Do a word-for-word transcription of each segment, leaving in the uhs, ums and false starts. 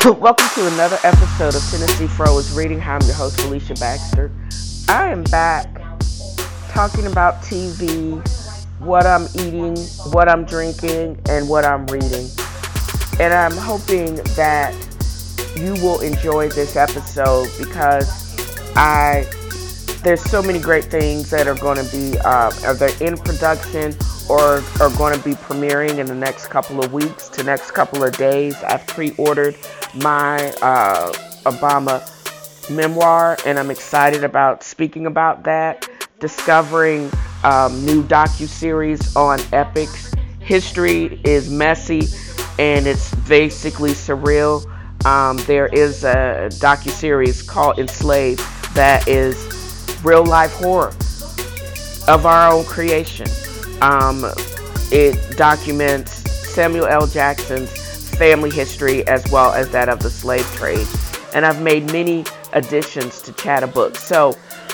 Welcome to another episode of Tennessee Fro is Reading. I'm your host, Felicia Baxter. I am back talking about T V, what I'm eating, what I'm drinking, and what I'm reading. And I'm hoping that you will enjoy this episode because I there's so many great things that are going to be uh, either in production or are going to be premiering in the next couple of weeks to next couple of days. I've pre-ordered my uh, Obama memoir, and I'm excited about speaking about that, discovering um, new docu-series on epics. History is messy, and it's basically surreal. Um, there is a docu-series called Enslaved that is real life horror of our own creation. Um, it documents Samuel L. Jackson's family history as well as that of the slave trade. And I've made many additions to Chatterbooks. So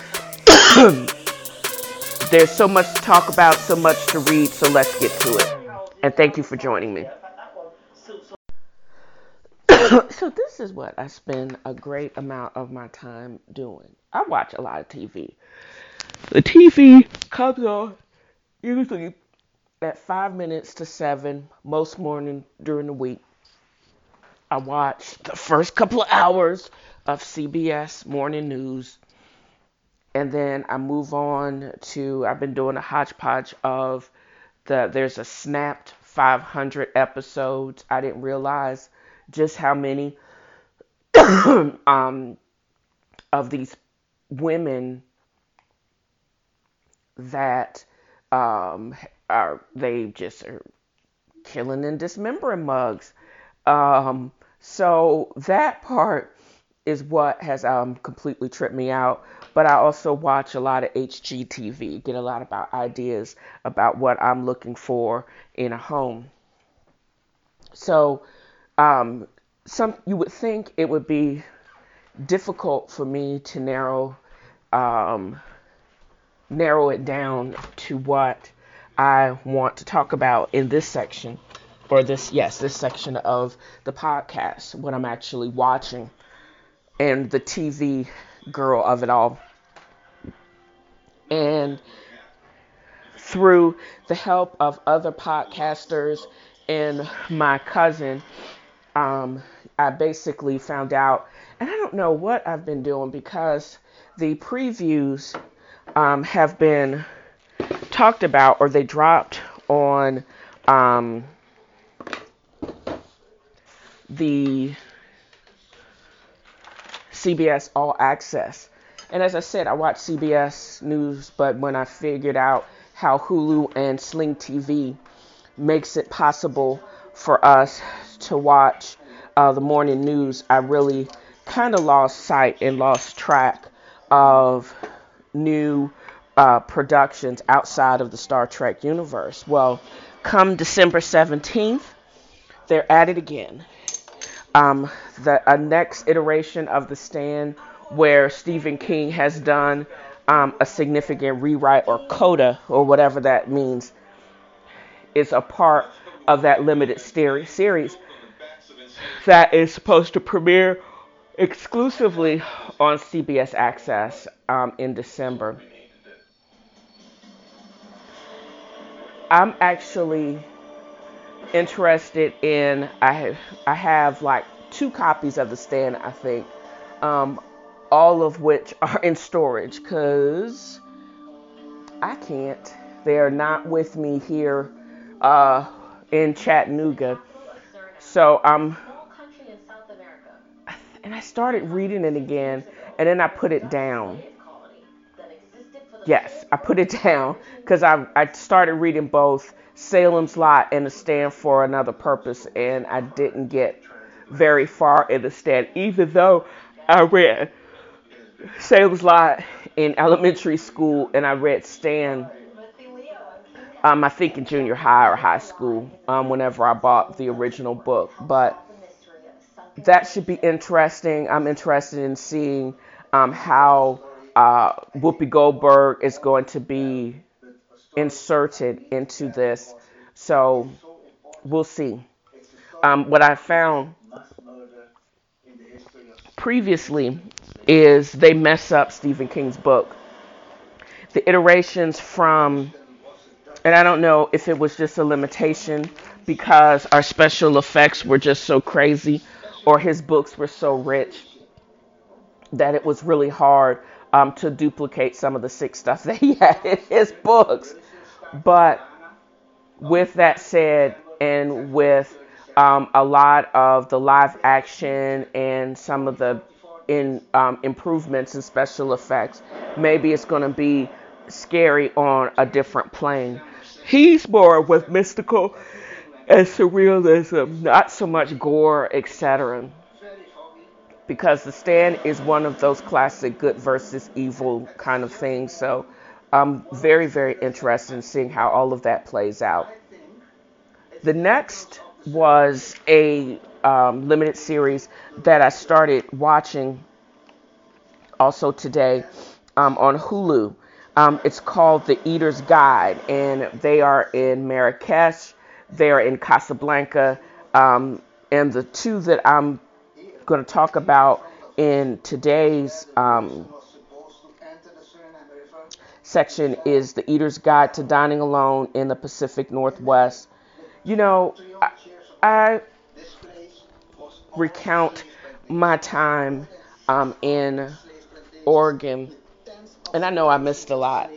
there's so much to talk about, so much to read, so let's get to it. And thank you for joining me. So this is what I spend a great amount of my time doing. I watch a lot of T V. The T V comes on usually at five minutes to seven most morning during the week. I watch the first couple of hours of C B S morning news, and then I move on to, I've been doing a hodgepodge of the, there's a Snapped five hundred episodes. I didn't realize just how many um, of these women that um, are, they just are killing and dismembering mugs. Um, so that part is what has um, completely tripped me out. But I also watch a lot of H G T V, get a lot about ideas about what I'm looking for in a home. So um, some you would think it would be difficult for me to narrow um, narrow it down to what I want to talk about in this section, or this, yes, this section of the podcast, what I'm actually watching, and the T V girl of it all. And through the help of other podcasters and my cousin, um, I basically found out, and I don't know what I've been doing because the previews um, have been talked about, or they dropped on um, the C B S All Access. And as I said, I watch C B S News, but when I figured out how Hulu and Sling T V makes it possible for us to watch uh, the morning news, I really kind of lost sight and lost track of new uh, productions outside of the Star Trek universe. Well, come December seventeenth, they're at it again. Um, the a next iteration of The Stand, where Stephen King has done um, a significant rewrite, or coda, or whatever that means, is a part of that limited series that is supposed to premiere exclusively on C B S Access um, in December. I'm actually interested in, I have, I have like two copies of The Stand, I think, um, all of which are in storage because I can't. They're not with me here uh, in Chattanooga. So I'm, and I started reading it again, and then I put it down. Yes, I put it down because I I started reading both Salem's Lot and The Stand for Another Purpose, and I didn't get very far in The Stand, even though I read Salem's Lot in elementary school and I read Stand, um, I think in junior high or high school, um, whenever I bought the original book. But that should be interesting. I'm interested in seeing um, how uh, Whoopi Goldberg is going to be inserted into this. So we'll see. Um, what I found previously is they mess up Stephen King's book. The iterations from, and I don't know if it was just a limitation because our special effects were just so crazy or his books were so rich that it was really hard um, to duplicate some of the sick stuff that he had in his books. But with that said, and with um, a lot of the live action and some of the in um, improvements in special effects, maybe it's going to be scary on a different plane. He's more with mystical and surrealism, not so much gore, et cetera. Because The Stand is one of those classic good versus evil kind of things. So I'm very, very interested in seeing how all of that plays out. The next was a um, limited series that I started watching also today um, on Hulu. Um, it's called The Eater's Guide, and they are in Marrakesh, they are in Casablanca, um, and the two that I'm going to talk about in today's um, section is The Eater's Guide to Dining Alone in the Pacific Northwest. You know, I, I recount my time um, in Oregon, and I know I missed a lot.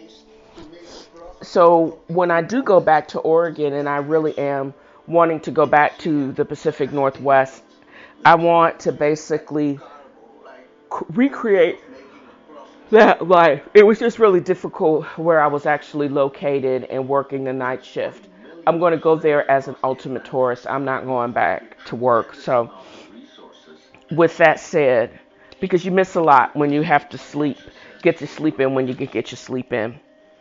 So when I do go back to Oregon, and I really am wanting to go back to the Pacific Northwest, I want to basically recreate that life. It was just really difficult where I was actually located and working the night shift. I'm going to go there as an ultimate tourist. I'm not going back to work. So with that said, because you miss a lot when you have to sleep, get your sleep in when you can get your sleep in.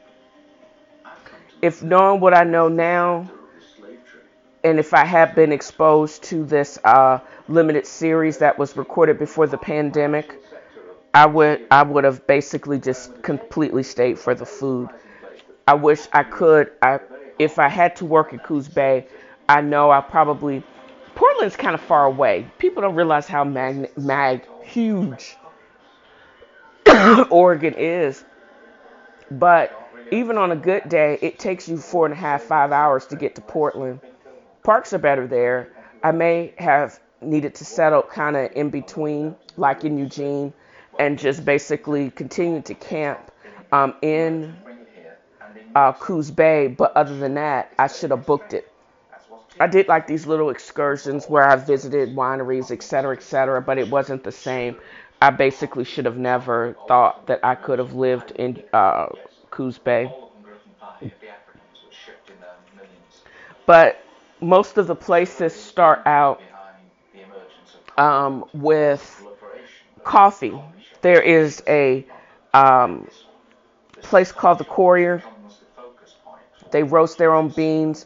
If knowing what I know now, and if I had been exposed to this uh, limited series that was recorded before the pandemic, I would I would have basically just completely stayed for the food. I wish I could. I if I had to work at Coos Bay, I know I probably Portland's kind of far away. People don't realize how mag, mag huge Oregon is. But even on a good day, it takes you four and a half, five hours to get to Portland. Parks are better there. I may have needed to settle kind of in between, like in Eugene, and just basically continue to camp um, in uh, Coos Bay. But other than that, I should have booked it. I did like these little excursions where I visited wineries, et cetera, et cetera, but it wasn't the same. I basically should have never thought that I could have lived in uh, Coos Bay. But most of the places start out um, with coffee. There is a um, place called the Courier. They roast their own beans.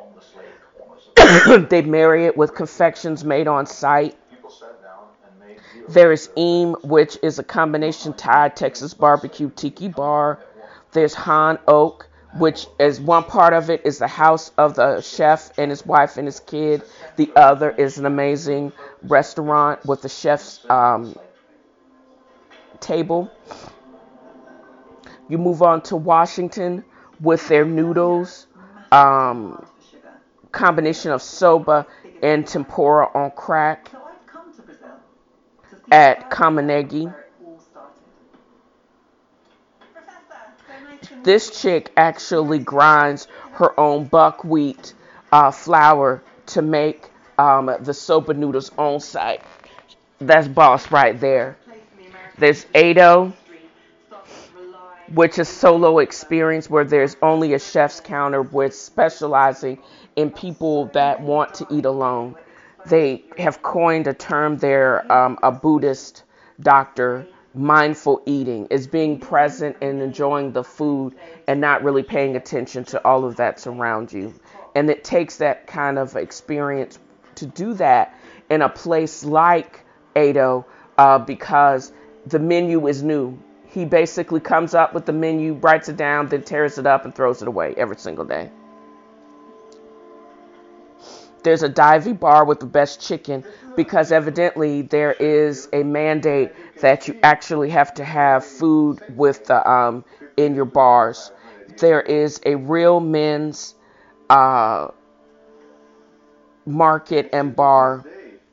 They marry it with confections made on site. There is Eam, which is a combination Thai Texas barbecue tiki bar. There's Han Oak, which is one part of it is the house of the chef and his wife and his kid. The other is an amazing restaurant with the chef's um, table. You move on to Washington with their noodles, um, combination of soba and tempura on crack at Kamanegi. This chick actually grinds her own buckwheat uh, flour to make um, the soba noodles on site. That's boss right there. There's Ado, which is solo experience where there's only a chef's counter with specializing in people that want to eat alone. They have coined a term there, um, a Buddhist doctor, mindful eating, is being present and enjoying the food and not really paying attention to all of that's around you. And it takes that kind of experience to do that in a place like Ado uh, because the menu is new. He basically comes up with the menu, writes it down, then tears it up and throws it away every single day. There's a divey bar with the best chicken because evidently there is a mandate that you actually have to have food with the um in your bars. There is a real men's uh market and bar.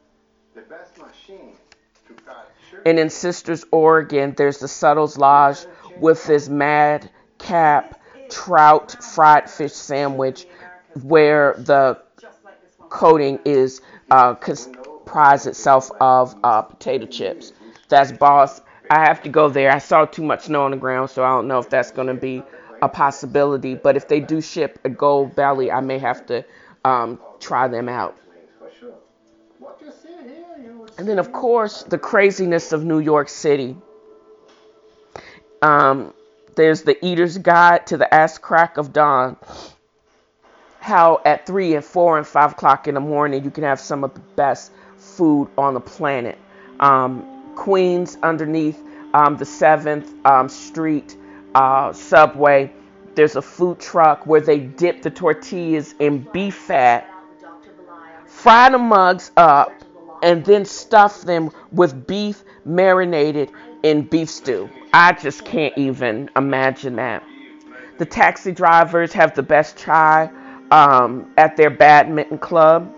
And in Sisters, Oregon, there's the Suttles Lodge with this Mad Cap trout fried fish sandwich where the coating is uh, comprised itself of uh, potato chips. That's boss. I have to go there. I saw too much snow on the ground, so I don't know if that's going to be a possibility. But if they do ship a Gold Belly, I may have to um, try them out. And then, of course, the craziness of New York City. Um, there's the Eater's Guide to the Ass Crack of Dawn. How at three and four and five o'clock in the morning you can have some of the best food on the planet. Um, Queens, underneath um, the seventh um, Street uh, subway, there's a food truck where they dip the tortillas in beef fat, fry the mugs up, and then stuff them with beef marinated in beef stew. I just can't even imagine that. The taxi drivers have the best chai um, at their badminton club,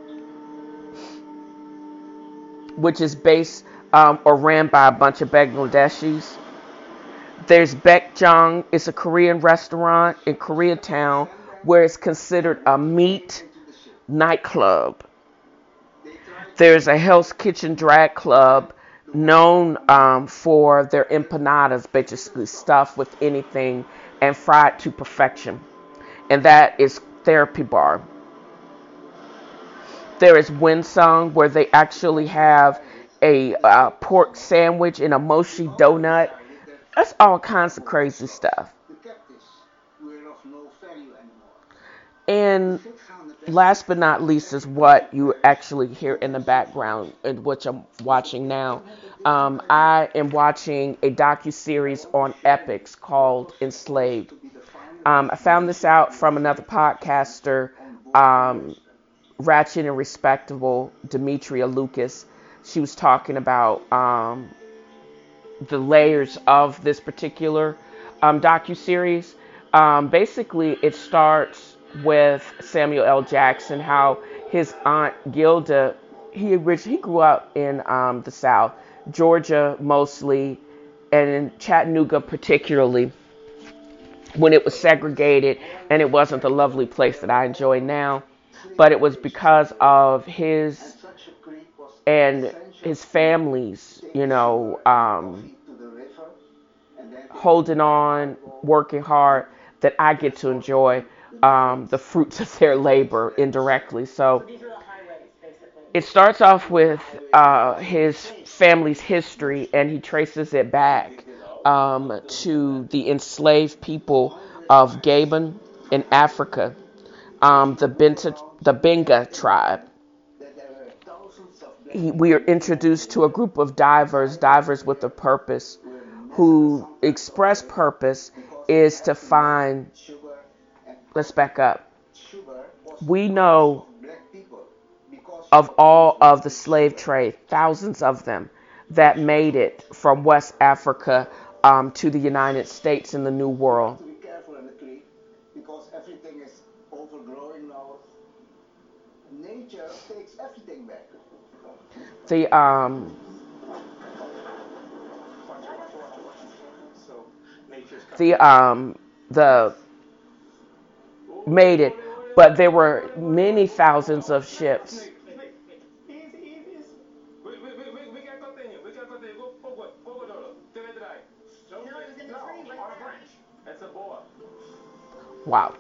which is based um, or ran by a bunch of Bangladeshis. There's Baekjang. It's a Korean restaurant in Koreatown where it's considered a meat nightclub. There's a Hell's Kitchen drag club known um, for their empanadas, basically stuffed with anything and fried to perfection. And that is Therapy Bar. There is Winsong, where they actually have a uh, pork sandwich and a mochi donut. That's all kinds of crazy stuff. And last but not least is what you actually hear in the background, and which I'm watching now. Um, I am watching a docu-series on Epix called Enslaved. Um, I found this out from another podcaster, um, Ratchet and Respectable, Demetria Lucas. She was talking about um, the layers of this particular um, docu-series. Um, basically, it starts with Samuel L. Jackson, how his aunt Gilda, he he grew up in um, the South, Georgia mostly, and in Chattanooga particularly, when it was segregated and it wasn't the lovely place that I enjoy now. But it was because of his and his family's, you know, um, holding on, working hard, that I get to enjoy um, the fruits of their labor indirectly. So it starts off with uh, his family's history, and he traces it back um, to the enslaved people of Gabon in Africa, um, the Benta, the Benga tribe. He, we are introduced to a group of divers, divers with a purpose, who express purpose is to find, let's back up. We know of all of the slave trade, thousands of them that made it from West Africa um, to the United States in the New World. The um, the um, the made it, but there were many thousands of ships. Wow.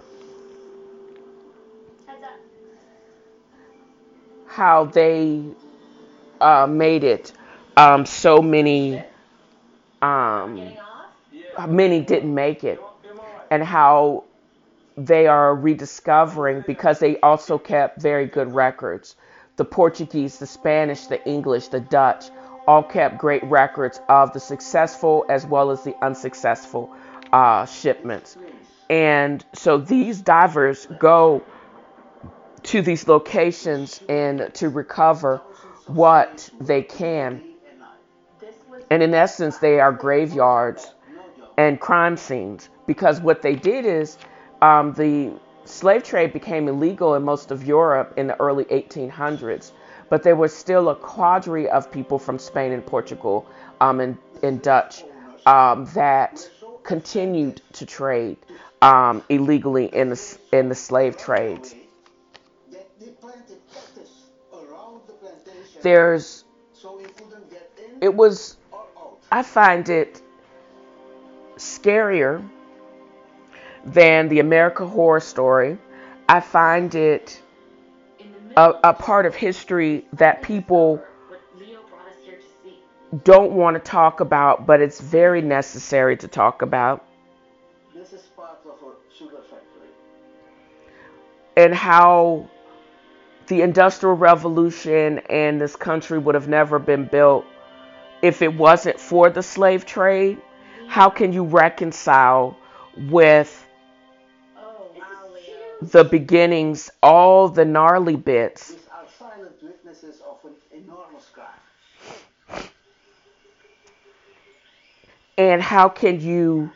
How they uh, made it. Um, so many, um, many didn't make it, and how they are rediscovering because they also kept very good records. The Portuguese, the Spanish, the English, the Dutch all kept great records of the successful as well as the unsuccessful uh, shipments. And so these divers go to these locations and to recover what they can. And in essence, they are graveyards and crime scenes, because what they did is um, the slave trade became illegal in most of Europe in the early eighteen hundreds, but there was still a cadre of people from Spain and Portugal um, and, and Dutch um, that continued to trade um, illegally in the in the slave trades. There's, it was, I find it scarier than the American Horror Story. I find it a, a part of history that people don't want to talk about, but it's very necessary to talk about. And how the Industrial Revolution and this country would have never been built if it wasn't for the slave trade. How can you reconcile with the beginnings, all the gnarly bits? And how can you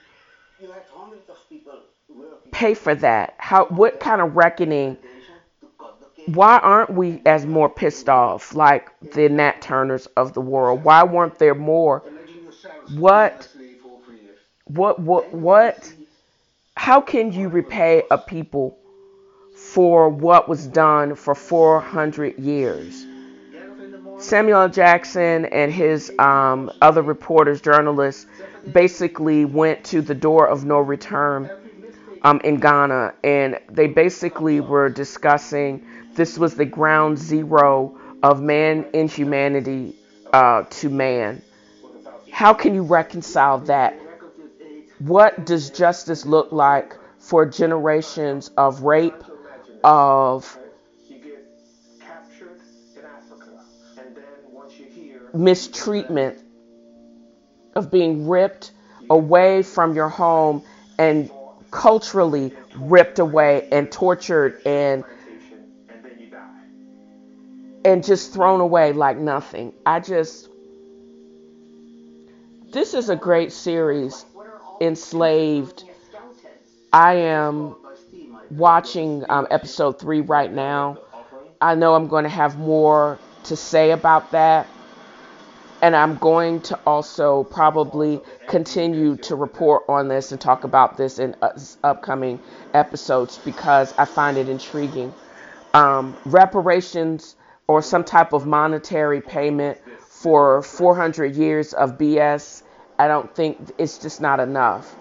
pay for that? How, what kind of reckoning? Why aren't we as more pissed off like the Nat Turners of the world? Why weren't there more? What, what, what, what? How can you repay a people for what was done for four hundred years? Samuel L. Jackson and his um, other reporters, journalists, basically went to the door of no return um, in Ghana, and they basically were discussing this was the ground zero of man inhumanity uh, to man. How can you reconcile that? What does justice look like for generations of rape, of mistreatment, of being ripped away from your home and culturally ripped away and tortured and and just thrown away like nothing? I just, this is a great series, Enslaved. I am watching um, episode three right now. I know I'm going to have more to say about that. And I'm going to also probably continue to report on this and talk about this in uh, upcoming episodes because I find it intriguing. Um, reparations or some type of monetary payment for four hundred years of B S, I don't think, it's just not enough.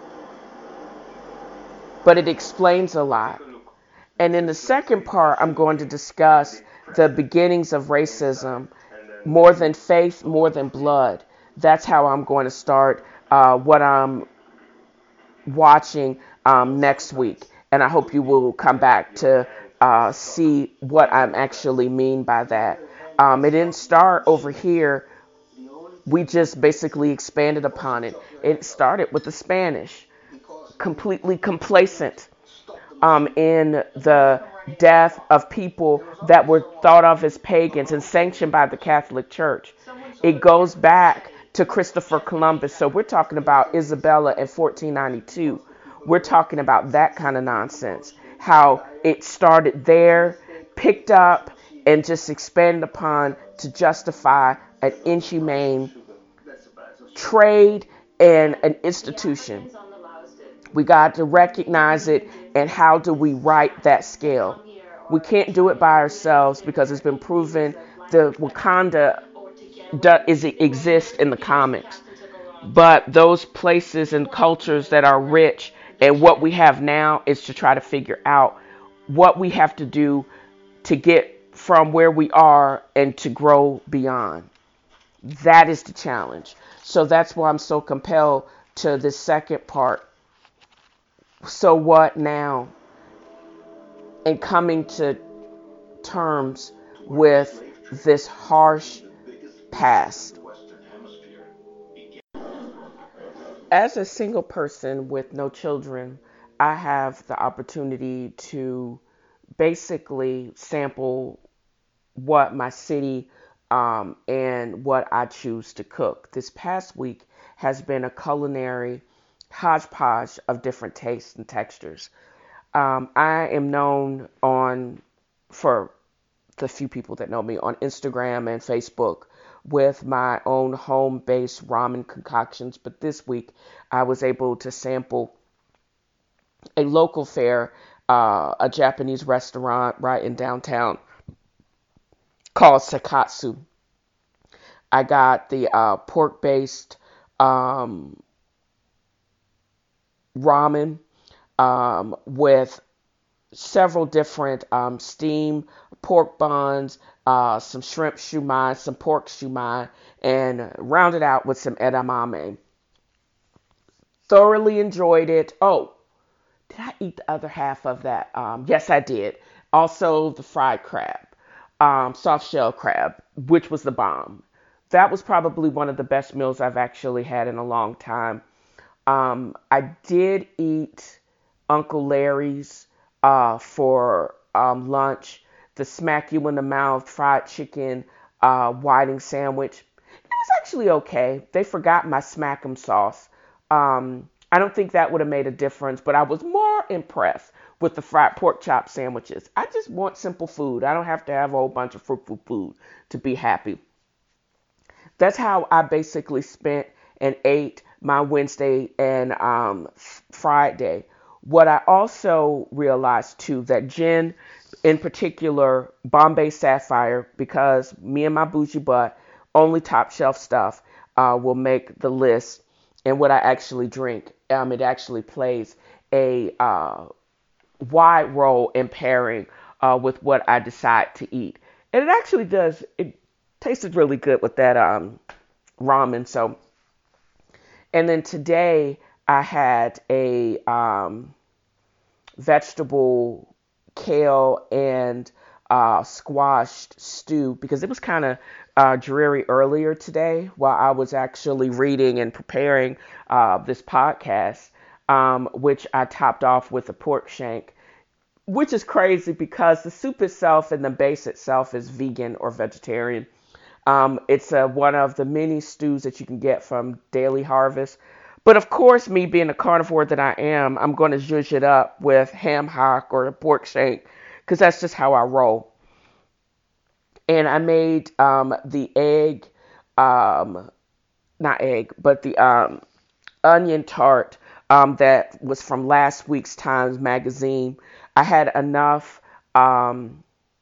But it explains a lot. And in the second part, I'm going to discuss the beginnings of racism. More than faith, more than blood. That's how I'm going to start uh, what I'm watching um, next week. And I hope you will come back to uh, see what I actually mean by that. Um, it didn't start over here. We just basically expanded upon it. It started with the Spanish, completely complacent um, in the death of people that were thought of as pagans and sanctioned by the Catholic Church. It goes back to Christopher Columbus. So we're talking about Isabella in fourteen ninety-two. We're talking about that kind of nonsense. How it started there, picked up, and just expanded upon to justify an inhumane trade and an institution. We got to recognize it, and how do we right that scale? We can't do it by ourselves because it's been proven the Wakanda does exist in the comics. But those places and cultures that are rich, and what we have now is to try to figure out what we have to do to get from where we are and to grow beyond. That is the challenge. So that's why I'm so compelled to this second part. So what now? And coming to terms with this harsh past. As a single person with no children, I have the opportunity to basically sample what my city um, and what I choose to cook. This past week has been a culinary hodgepodge of different tastes and textures. Um, I am known on for the few people that know me on Instagram and Facebook with my own home-based ramen concoctions, but this week I was able to sample a local fare, uh, a Japanese restaurant right in downtown called Sakatsu. I got the uh, pork-based um, ramen um, with several different um, steamed pork buns, uh, some shrimp shumai, some pork shumai, and rounded out with some edamame. Thoroughly enjoyed it. Oh, did I eat the other half of that? Um, yes, I did. Also, the fried crab, um, soft shell crab, which was the bomb. That was probably one of the best meals I've actually had in a long time. Um, I did eat Uncle Larry's uh, for um, lunch, the smack you in the mouth fried chicken uh, whiting sandwich. It was actually okay. They forgot my smack 'em sauce. Um, I don't think that would have made a difference, but I was more impressed with the fried pork chop sandwiches. I just want simple food. I don't have to have a whole bunch of fruitful food to be happy. That's how I basically spent and ate my Wednesday and um, Friday. What I also realized too that gin, in particular Bombay Sapphire, because me and my bougie butt only top shelf stuff uh, will make the list. And what I actually drink, um, it actually plays a uh, wide role in pairing uh, with what I decide to eat. And it actually does. It tasted really good with that um, ramen. So, and then today I had a um, vegetable kale and uh, squashed stew because it was kind of uh, dreary earlier today while I was actually reading and preparing uh, this podcast, um, which I topped off with a pork shank, which is crazy because the soup itself and the base itself is vegan or vegetarian. Um, it's uh, one of the many stews that you can get from Daily Harvest. But of course, me being the carnivore that I am, I'm going to zhuzh it up with ham hock or a pork shank because that's just how I roll. And I made um, the egg, um, not egg, but the um, onion tart um, that was from last week's Times Magazine. I had enough um,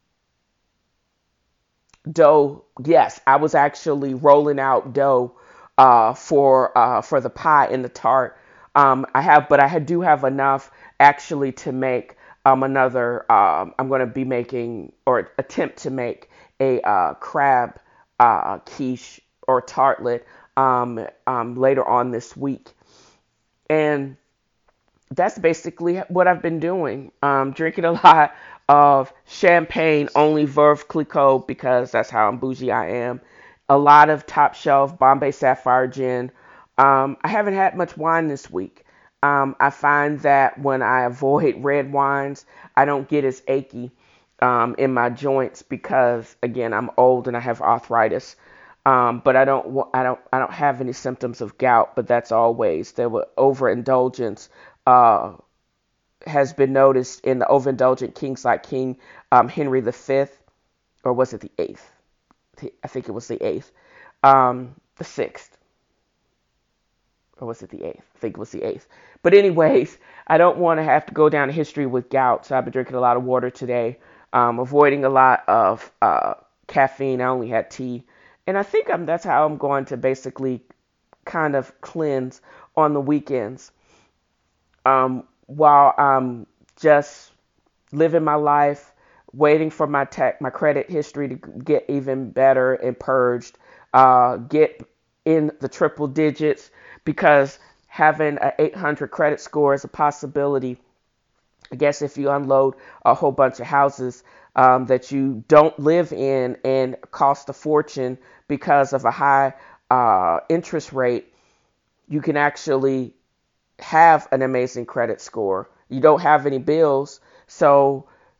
dough. Yes, I was actually rolling out dough uh, for uh, for the pie and the tart. Um, I have, but I do have enough actually to make um, another. Um, I'm going to be making or attempt to make a uh, crab uh, quiche or tartlet um, um, later on this week, and that's basically what I've been doing. Um, drinking a lot of champagne, only Veuve Clicquot, because that's how bougie I am. A lot of top shelf Bombay Sapphire gin. Um, I haven't had much wine this week. Um, I find that when I avoid red wines, I don't get as achy um, in my joints because, again, I'm old and I have arthritis. Um, but I don't, I don't, I don't have any symptoms of gout. But that's always there were overindulgence uh, has been noticed in the overindulgent kings like King um, Henry the Fifth, or was it the eighth? I think it was the eighth, um, the sixth, or was it the eighth? I think it was the eighth. But anyways, I don't want to have to go down history with gout, so I've been drinking a lot of water today, um, avoiding a lot of uh, caffeine. I only had tea, and I think I'm, that's how I'm going to basically kind of cleanse on the weekends. Um, while I'm just living my life, waiting for my tech, my credit history to get even better and purged, uh, get in the triple digits because having an eight hundred credit score is a possibility. I guess if you unload a whole bunch of houses um, that you don't live in and cost a fortune because of a high uh, interest rate, you can actually have an amazing credit score. You don't have any bills, so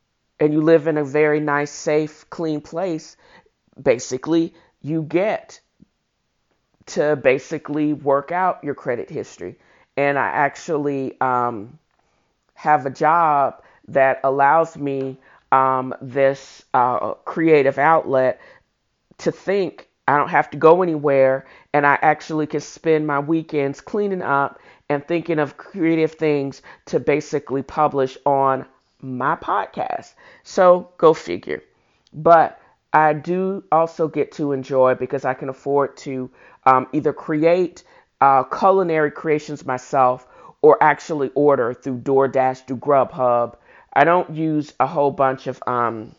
and you live in a very nice, safe, clean place, basically you get to basically work out your credit history. And I actually um, have a job that allows me um, this uh, creative outlet to think. I don't have to go anywhere, and I actually can spend my weekends cleaning up and thinking of creative things to basically publish on my podcast. So go figure. But I do also get to enjoy, because I can afford to um, either create uh, culinary creations myself or actually order through DoorDash, through Grubhub. I don't use a whole bunch of um,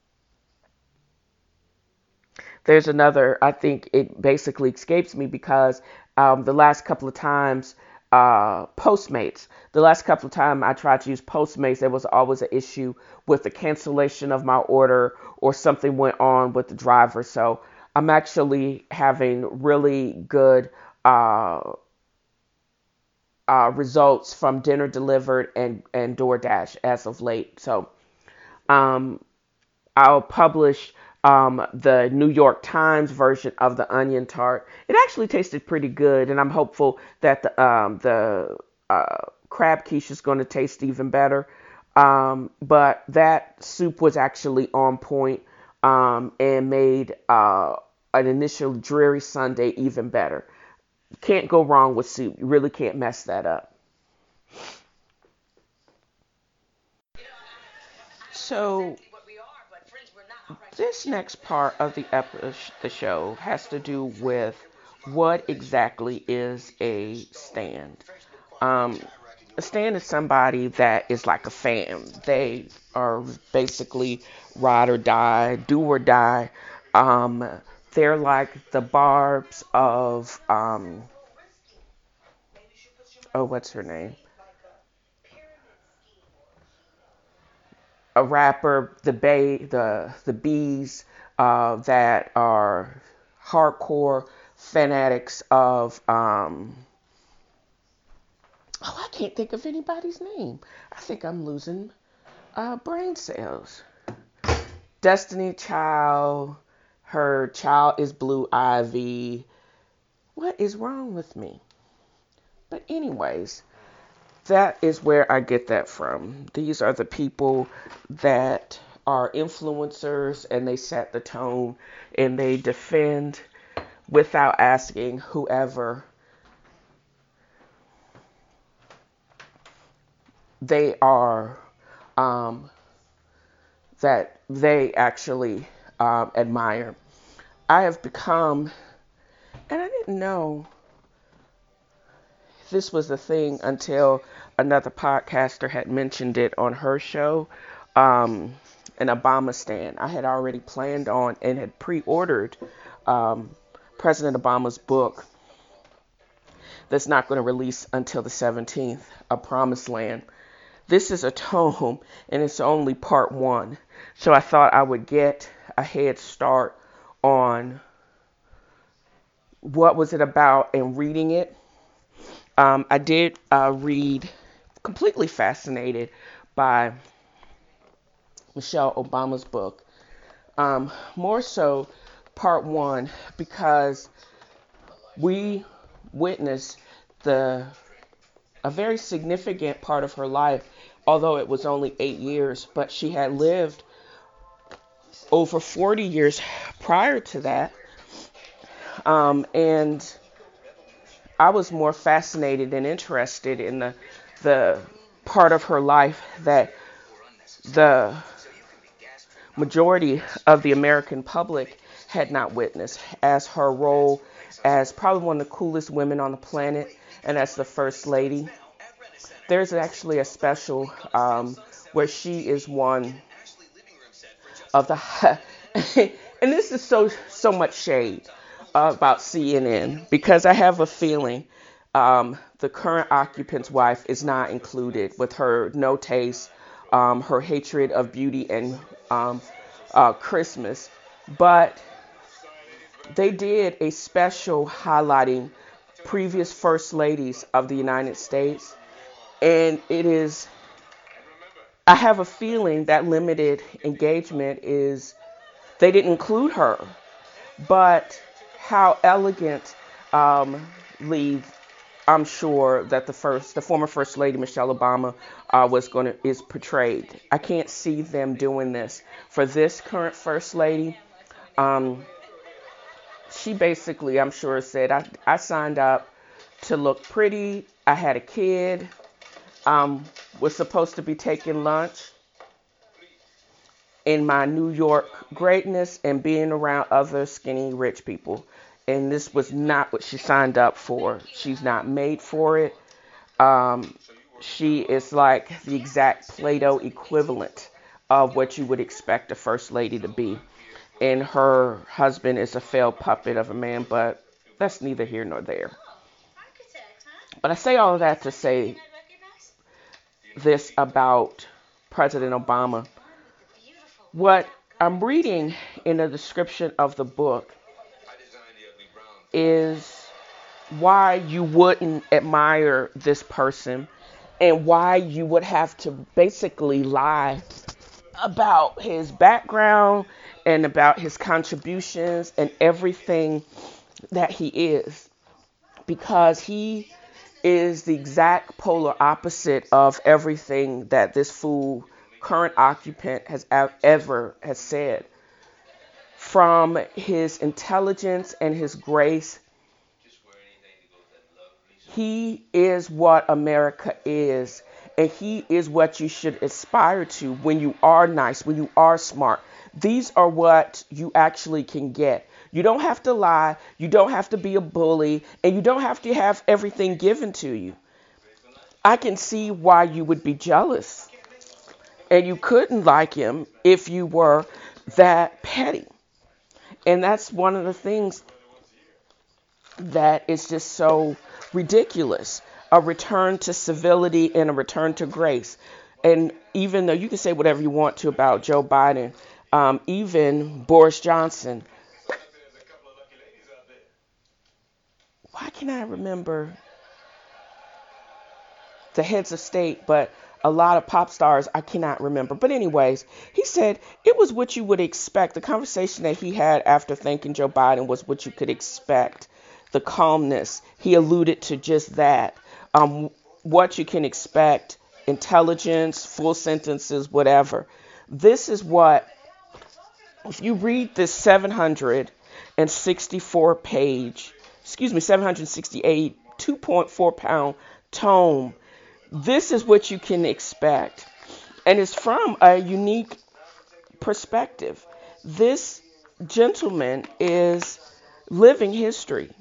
there's another, I think it basically escapes me, because um, the last couple of times, uh, Postmates, the last couple of times I tried to use Postmates, there was always an issue with the cancellation of my order, or something went on with the driver. So I'm actually having really good uh, uh, results from Dinner Delivered and, and DoorDash as of late. So um, I'll publish um, the New York Times version of the onion tart. It actually tasted pretty good, and I'm hopeful that the um, the uh, crab quiche is going to taste even better. Um, but that soup was actually on point, um, and made uh, an initial dreary Sunday even better. Can't go wrong with soup. You really can't mess that up. So this next part of the epi- the show has to do with what exactly is a stand. Um, a stand is somebody that is like a fan. They are basically ride or die, do or die. Um, they're like the Barbs of um, oh, what's her name? A rapper, the bay, the the bees uh, that are hardcore fanatics of um, oh, I can't think of anybody's name. I think I'm losing uh, brain cells. Destiny Child, her child is Blue Ivy. What is wrong with me? But anyways, that is where I get that from. These are the people that are influencers, and they set the tone, and they defend without asking whoever they are, um, that they actually um, admire. I have become, and I didn't know this was a thing until another podcaster had mentioned it on her show, um, an Obama stand. I had already planned on and had pre-ordered um, President Obama's book that's not going to release until the seventeenth, A Promised Land. This is a tome, and it's only part one. So I thought I would get a head start on what was it about and reading it. Um, I did uh, read, completely fascinated by Michelle Obama's book. Um, more so part one, because we witnessed the a very significant part of her life, although it was only eight years, but she had lived over forty years prior to that. Um, and I was more fascinated and interested in the the part of her life that the majority of the American public had not witnessed, as her role as probably one of the coolest women on the planet, and as the first lady. There's actually a special um, where she is one of the and this is so so much shade uh, about C N N, because I have a feeling um, the current occupant's wife is not included, with her no taste, um, her hatred of beauty and um, uh, Christmas. But they did a special highlighting previous first ladies of the United States, and it is I have a feeling that limited engagement is they didn't include her, but how elegant um, Lee, I'm sure that the first, the former First Lady Michelle Obama uh, was going to is portrayed. I can't see them doing this for this current First Lady. Um, she basically, I'm sure, said I I signed up to look pretty. I had a kid. Um, was supposed to be taking lunch in my New York greatness and being around other skinny rich people. And this was not what she signed up for. She's not made for it. Um, she is like the exact Plato equivalent of what you would expect a first lady to be. And her husband is a failed puppet of a man, but that's neither here nor there. But I say all of that to say this about President Obama. What I'm reading in the description of the book is why you wouldn't admire this person and why you would have to basically lie about his background and about his contributions and everything that he is, because he is the exact polar opposite of everything that this fool current occupant has ever has said. From his intelligence and his grace, he is what America is, and he is what you should aspire to when you are nice, when you are smart. These are what you actually can get. You don't have to lie, you don't have to be a bully, and you don't have to have everything given to you. I can see why you would be jealous and you couldn't like him if you were that petty. And that's one of the things that is just so ridiculous. A return to civility and a return to grace. And even though you can say whatever you want to about Joe Biden, um, even Boris Johnson. Why can I remember the heads of state, but a lot of pop stars I cannot remember. But anyways, he said it was what you would expect. The conversation that he had after thanking Joe Biden was what you could expect. The calmness. He alluded to just that. Um, what you can expect. Intelligence, full sentences, whatever. This is what, if you read this seven hundred sixty-four page, excuse me, seven hundred sixty-eight, two point four pound tome, this is what you can expect. And it's from a unique perspective. This gentleman is living history.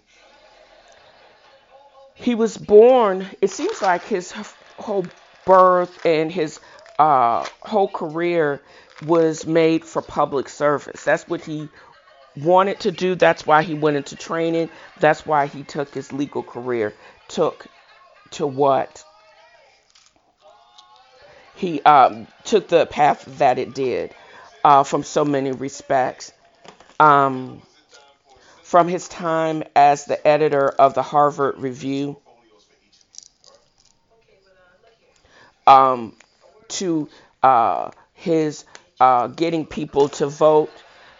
He was born, it seems like his whole birth and his uh, whole career was made for public service. That's what he wanted to do. That's why he went into training. That's why he took his legal career, took to what? He um, took the path that it did uh, from so many respects. Um, from his time as the editor of the Harvard Review um, to uh, his uh, getting people to vote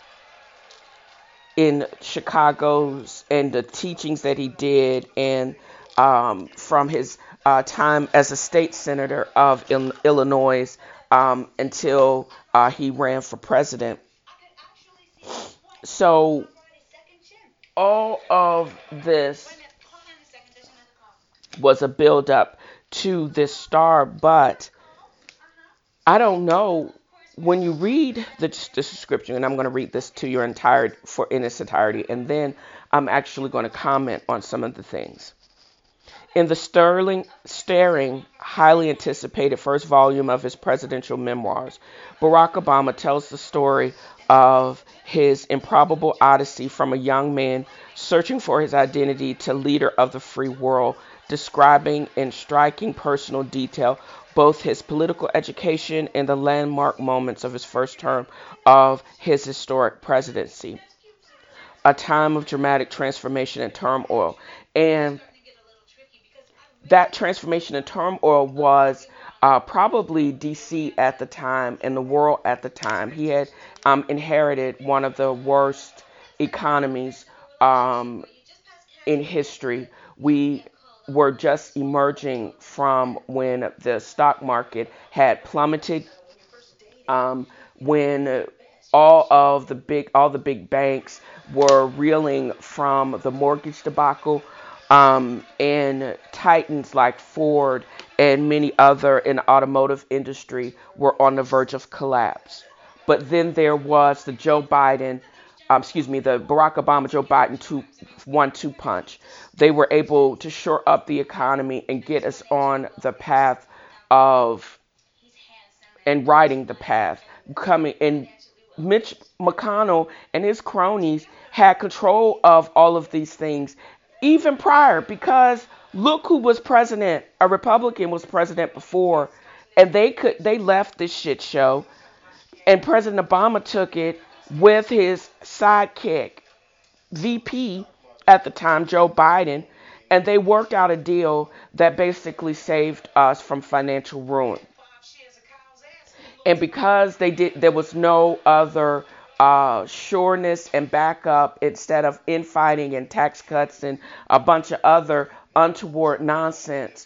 in Chicago's and the teachings that he did, and um, from his uh, time as a state senator of Il- Illinois um, until uh, he ran for president. So all of this was a build up to this star, but I don't know. When you read the, the description, and I'm going to read this to your entire for in its entirety, and then I'm actually going to comment on some of the things. In the sterling, staring, highly anticipated first volume of his presidential memoirs, Barack Obama tells the story of his improbable odyssey from a young man searching for his identity to leader of the free world, describing in striking personal detail both his political education and the landmark moments of his first term of his historic presidency, a time of dramatic transformation and turmoil. And that transformation and turmoil was uh, probably D C at the time and the world at the time. He had um, inherited one of the worst economies um, in history. We were just emerging from when the stock market had plummeted, um, when all of the big all the big banks were reeling from the mortgage debacle, um, and titans like Ford and many other in the automotive industry were on the verge of collapse. But then there was the Joe Biden, um, excuse me, the Barack Obama Joe Biden two one two punch. They were able to shore up the economy and get us on the path of and riding the path coming. And Mitch McConnell and his cronies had control of all of these things even prior, because look who was president. A Republican was president before, and they could they left this shit show, and President Obama took it with his sidekick V P at the time, Joe Biden, and they worked out a deal that basically saved us from financial ruin. And because they did, there was no other uh, sureness and backup, instead of infighting and tax cuts and a bunch of other untoward nonsense.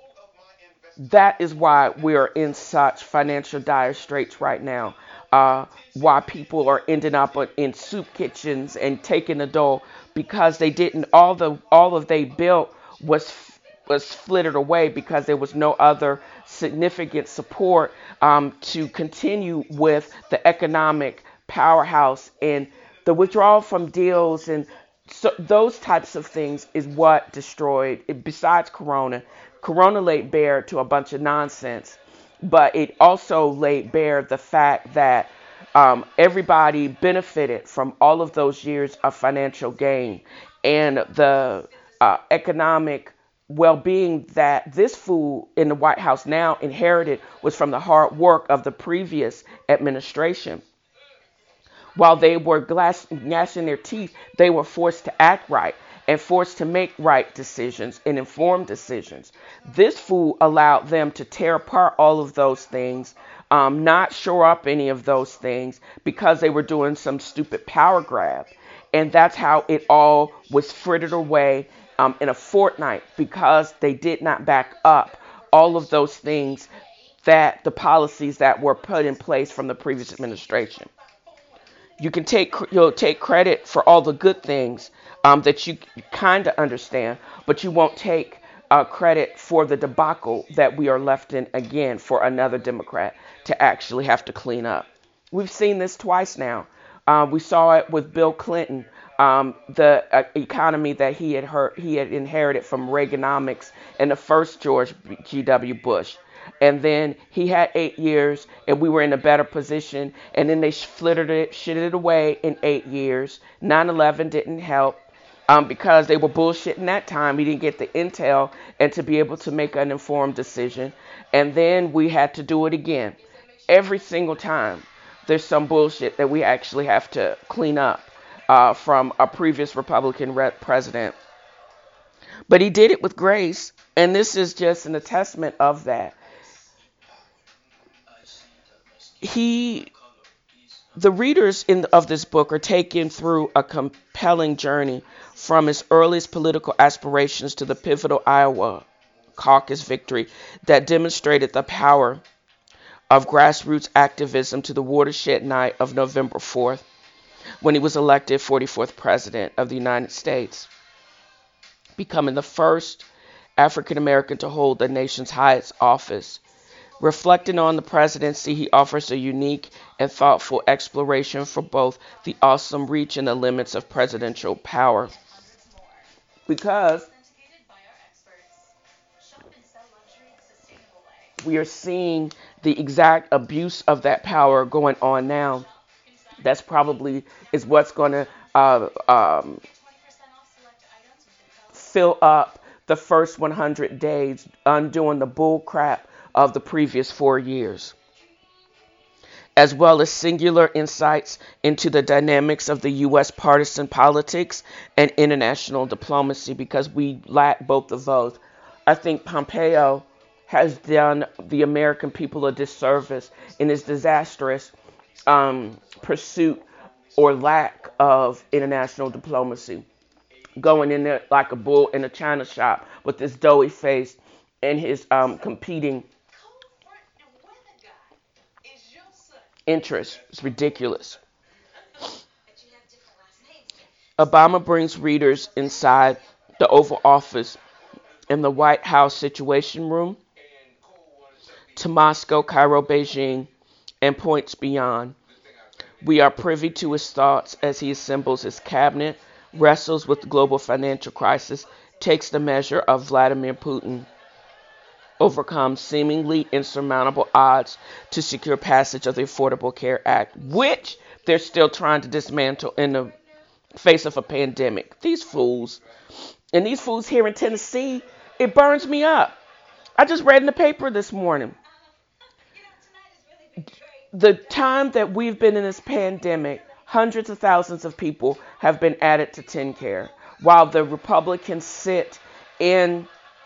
That is why we're in such financial dire straits right now. Uh, why people are ending up in soup kitchens and taking the dough, because they didn't all the all of they built was was flittered away, because there was no other significant support um, to continue with the economic powerhouse. And the withdrawal from deals and so those types of things is what destroyed it. Besides Corona, Corona laid bare to a bunch of nonsense, but it also laid bare the fact that um, everybody benefited from all of those years of financial gain and the uh, economic well-being that this fool in the White House now inherited was from the hard work of the previous administration. While they were glass, gnashing their teeth, they were forced to act right and forced to make right decisions and informed decisions. This fool allowed them to tear apart all of those things, um, not shore up any of those things, because they were doing some stupid power grab. And that's how it all was frittered away um, in a fortnight, because they did not back up all of those things, that the policies that were put in place from the previous administration. You can take you'll take credit for all the good things um, that you kind of understand, but you won't take uh, credit for the debacle that we are left in again for another Democrat to actually have to clean up. We've seen this twice now. Uh, we saw it with Bill Clinton, um, the uh, economy that he had heard, he had inherited from Reaganomics and the first George G W. Bush. And then he had eight years and we were in a better position. And then they flittered it, shitted it away in eight years. nine eleven didn't help um, because they were bullshitting that time. We didn't get the intel and to be able to make an informed decision. And then we had to do it again. Every single time there's some bullshit that we actually have to clean up uh, from a previous Republican re- president. But he did it with grace. And this is just an attestament of that. He, the readers in of this book are taken through a compelling journey from his earliest political aspirations to the pivotal Iowa caucus victory that demonstrated the power of grassroots activism, to the watershed night of November fourth, when he was elected forty-fourth president of the United States, becoming the first African American to hold the nation's highest office. Reflecting on the presidency, he offers a unique and thoughtful exploration for both the awesome reach and the limits of presidential power. Because we are seeing the exact abuse of that power going on now. That's probably is what's going to uh, um, fill up the first one hundred days, undoing the bull crap of the previous four years, as well as singular insights into the dynamics of the U S partisan politics and international diplomacy, because we lack both of those. I think Pompeo has done the American people a disservice in his disastrous um, pursuit or lack of international diplomacy, going in there like a bull in a china shop with this doughy face and his um, competing interests. It's ridiculous. Obama brings readers inside the Oval Office in the White House Situation Room to Moscow, Cairo, Beijing, and points beyond. We are privy to his thoughts as he assembles his cabinet, wrestles with the global financial crisis, takes the measure of Vladimir Putin, overcomes seemingly insurmountable odds to secure passage of the Affordable Care Act, which they're still trying to dismantle in the face of a pandemic. These fools. And these fools here in Tennessee, it burns me up. I just read in the paper this morning. The time that we've been in this pandemic, hundreds of thousands of people have been added to TennCare, while the Republicans sit in.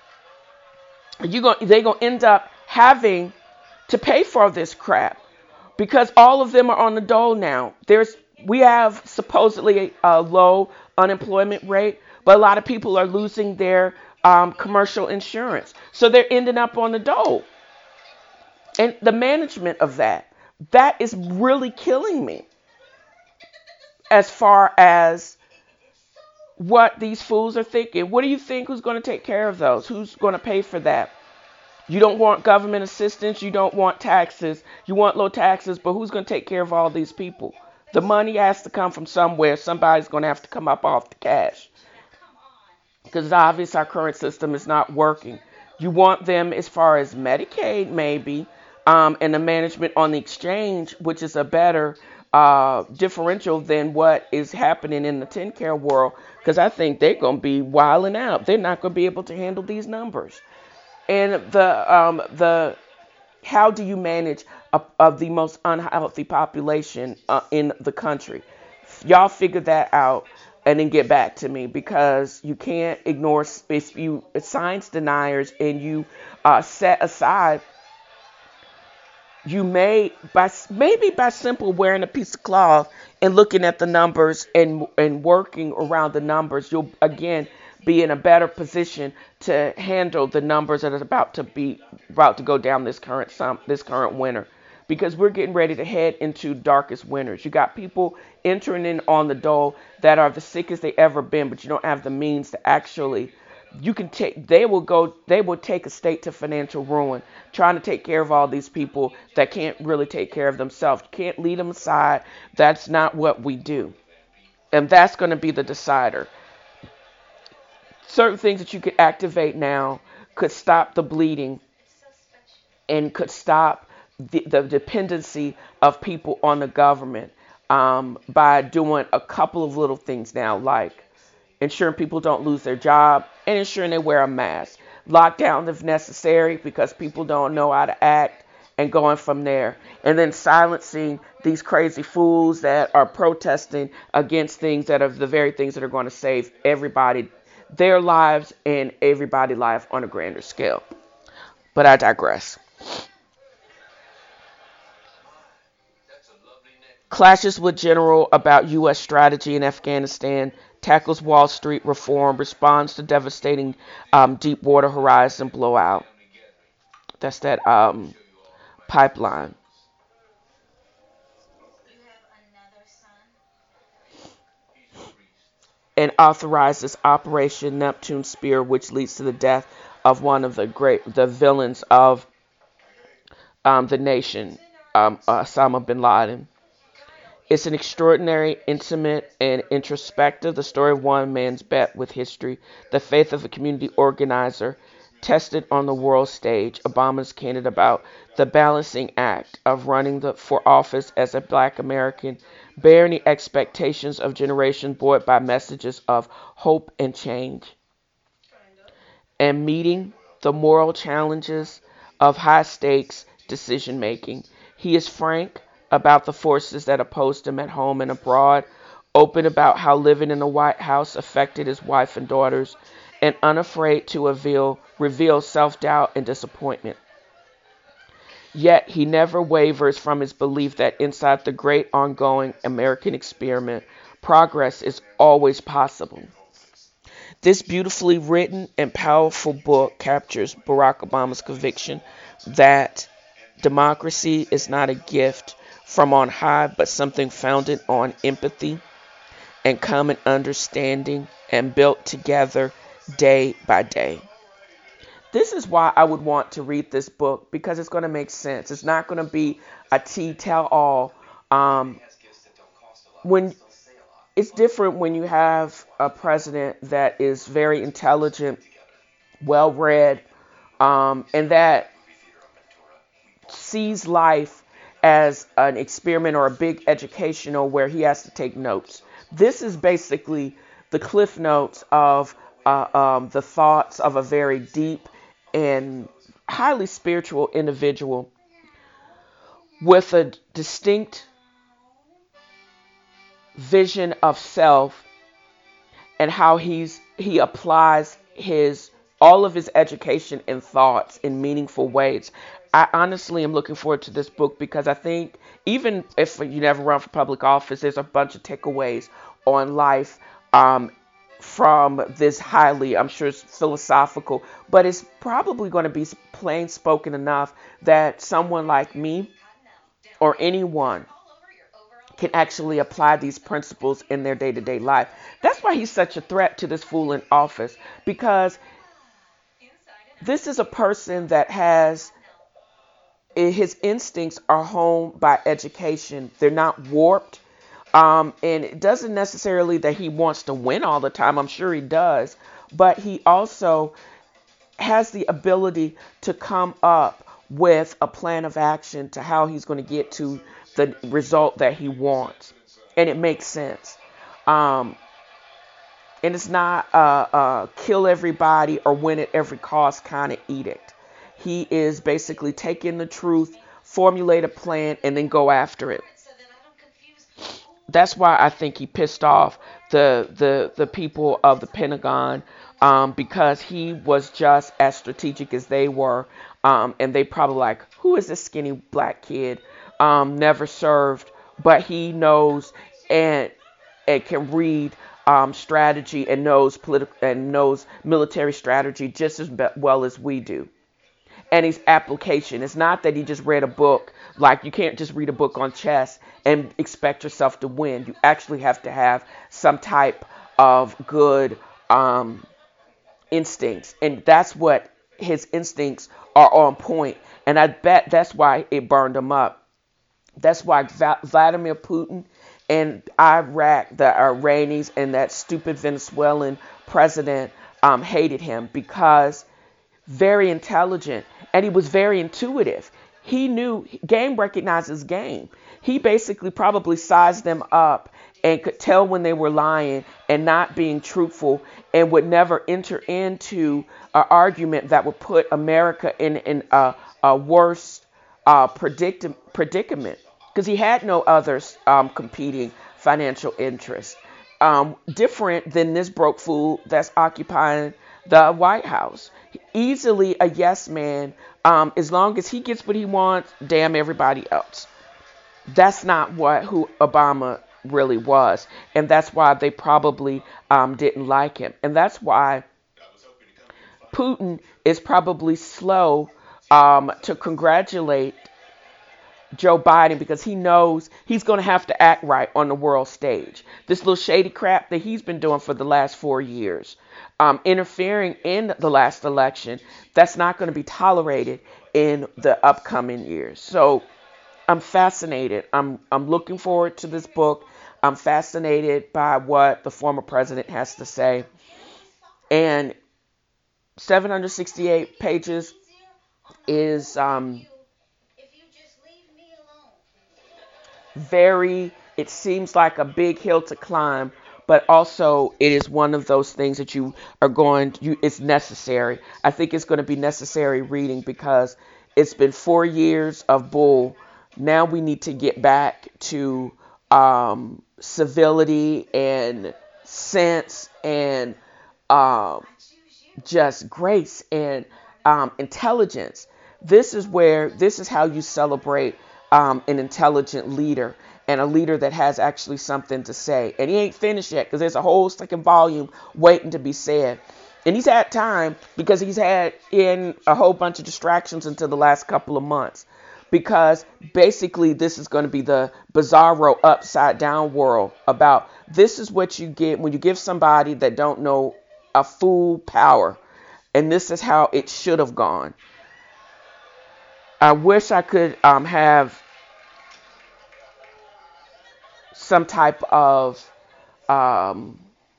You going they're gonna end up having to pay for all this crap because all of them are on the dole now. There's we have supposedly a low unemployment rate, but a lot of people are losing their um, commercial insurance, so they're ending up on the dole. And the management of that, that is really killing me as far as what these fools are thinking. What do you think who's going to take care of those? Who's going to pay for that? You don't want government assistance. You don't want taxes. You want low taxes, but who's going to take care of all these people? The money has to come from somewhere. Somebody's going to have to come up off the cash because it's obvious our current system is not working. You want them as far as Medicaid, maybe, um, and the management on the exchange, which is a better uh, differential than what is happening in the TennCare world, because I think they're going to be wilding out. They're not going to be able to handle these numbers. And the um, the how do you manage a, of the most unhealthy population uh, in the country? Y'all figure that out and then get back to me, because you can't ignore if you science deniers and you uh, set aside. You may, by maybe by simple wearing a piece of cloth and looking at the numbers and and working around the numbers, you'll again be in a better position to handle the numbers that are about to be about to go down this current sum, this current winter, because we're getting ready to head into darkest winters. You got people entering in on the dole that are the sickest they ever been, but you don't have the means to actually. You can take, they will go, they will take a state to financial ruin trying to take care of all these people that can't really take care of themselves. You can't lead them aside. That's not what we do. And that's going to be the decider. Certain things that you could activate now could stop the bleeding and could stop the, the dependency of people on the government um, by doing a couple of little things now, like ensuring people don't lose their job, and ensuring they wear a mask. Lockdown if necessary because people don't know how to act, and going from there. And then silencing these crazy fools that are protesting against things that are the very things that are going to save everybody, their lives, and everybody's life on a grander scale. But I digress. Clashes with general about U S strategy in Afghanistan, tackles Wall Street reform, responds to devastating um, Deepwater Horizon blowout. That's that um, pipeline. And authorizes Operation Neptune Spear, which leads to the death of one of the great the villains of um, the nation, um, Osama bin Laden. It's an extraordinary, intimate, and introspective, the story of one man's bet with history, the faith of a community organizer, tested on the world stage. Obama's candid about the balancing act of running the, for office as a black American, bearing the expectations of generations buoyed by messages of hope and change, and meeting the moral challenges of high-stakes decision-making. He is frank about the forces that opposed him at home and abroad, open about how living in the White House affected his wife and daughters, and unafraid to reveal reveals self-doubt and disappointment. Yet he never wavers from his belief that inside the great ongoing American experiment, progress is always possible. This beautifully written and powerful book captures Barack Obama's conviction that democracy is not a gift from on high, but something founded on empathy and common understanding and built together day by day. This is why I would want to read this book, because it's going to make sense. It's not going to be a tea tell all. Um, when it's different when you have a president that is very intelligent, well read, um, and that sees life as an experiment or a big educational where he has to take notes. This is basically the cliff notes of uh, um, the thoughts of a very deep and highly spiritual individual with a distinct vision of self, and how he's he applies his all of his education and thoughts in meaningful ways. I honestly am looking forward to this book because I think even if you never run for public office, there's a bunch of takeaways on life um, from this highly, I'm sure it's philosophical, but it's probably going to be plain spoken enough that someone like me or anyone can actually apply these principles in their day-to-day life. That's why he's such a threat to this fool in office, because this is a person that has his instincts are honed by education. They're not warped. Um, and it doesn't necessarily that he wants to win all the time. I'm sure he does. But he also has the ability to come up with a plan of action to how he's going to get to the result that he wants. And it makes sense. Um, and it's not a, a kill everybody or win at every cost kind of edict. He is basically taking the truth, formulate a plan, and then go after it. That's why I think he pissed off the the, the people of the Pentagon, um, because he was just as strategic as they were. Um, and they probably like, who is this skinny black kid? Um, never served, but he knows and and can read um, strategy and knows political and knows military strategy just as well as we do. And his application. It's not that he just read a book. Like, you can't just read a book on chess and expect yourself to win. You actually have to have some type of good um, instincts. And that's what his instincts are on point. And I bet that's why it burned him up. That's why Va- Vladimir Putin and Iraq, the Iranians, and that stupid Venezuelan president um, hated him, because very intelligent, and he was very intuitive. He knew game recognizes game. He basically probably sized them up and could tell when they were lying and not being truthful, and would never enter into an argument that would put America in, in a, a worse uh, predict- predicament, because he had no other um, competing financial interests. Um, different than this broke fool that's occupying the White House. Easily a yes man, um, as long as he gets what he wants, damn everybody else. That's not what who Obama really was, and that's why they probably um, didn't like him, and that's why Putin is probably slow um, to congratulate Joe Biden, because he knows he's going to have to act right on the world stage. This little shady crap that he's been doing for the last four years, um, interfering in the last election, that's not going to be tolerated in the upcoming years. So I'm fascinated. I'm I'm looking forward to this book. I'm fascinated by what the former president has to say. And seven hundred sixty-eight pages is um, very, it seems like a big hill to climb, but also it is one of those things that you are going, you, it's necessary. I think it's going to be necessary reading, because it's been four years of bull. Now we need to get back to um, civility and sense and um, just grace and um, intelligence. This is where, this is how you celebrate um, an intelligent leader and a leader that has actually something to say. And he ain't finished yet because there's a whole second volume waiting to be said. And he's had time because he's had in a whole bunch of distractions until the last couple of months. Because basically this is going to be the bizarro upside down world about this is what you get when you give somebody that don't know a full power. And this is how it should have gone. I wish I could um, have some type of um,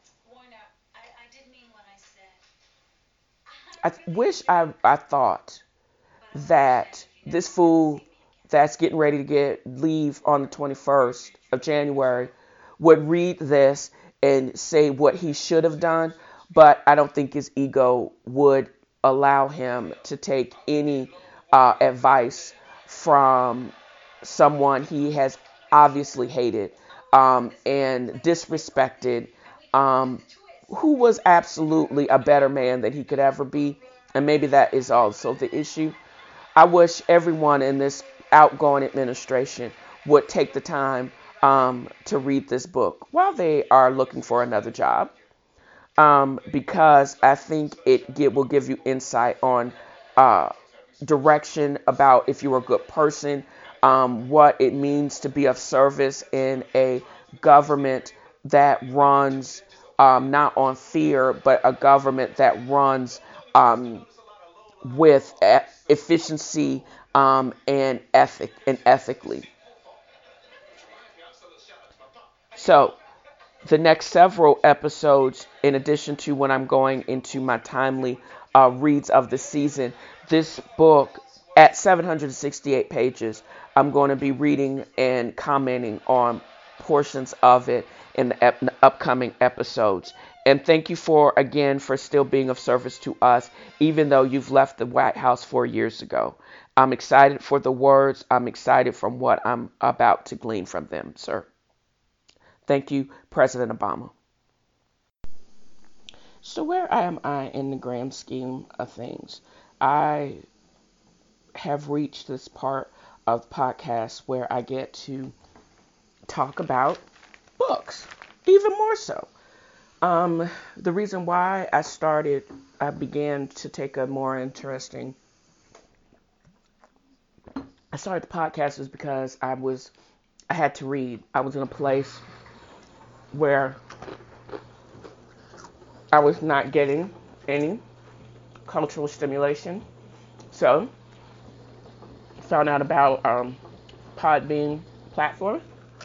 I wish I, I thought that this fool that's getting ready to get leave on the twenty-first of January would read this and say what he should have done. But I don't think his ego would allow him to take any uh, advice from someone he has obviously hated um, and disrespected, um, who was absolutely a better man than he could ever be. And maybe that is also the issue. I wish everyone in this outgoing administration would take the time um, to read this book while they are looking for another job. Um, because I think it get, will give you insight on uh, direction about if you're a good person, um, what it means to be of service in a government that runs um, not on fear, but a government that runs um, with e- efficiency um, and ethic and ethically. So the next several episodes, in addition to when I'm going into my timely uh, reads of the season, this book at seven hundred sixty-eight pages, I'm going to be reading and commenting on portions of it in the, ep- the upcoming episodes. And thank you for, again, for still being of service to us, even though you've left the White House four years ago. I'm excited for the words. I'm excited from what I'm about to glean from them, sir. Thank you, President Obama. So where am I in the grand scheme of things? I have reached this part of the podcast where I get to talk about books, even more so. Um, the reason why I started, I began to take a more interesting, I started the podcast is because I was, I had to read. I was in a place where I was not getting any cultural stimulation. So, found out about um, Podbean platform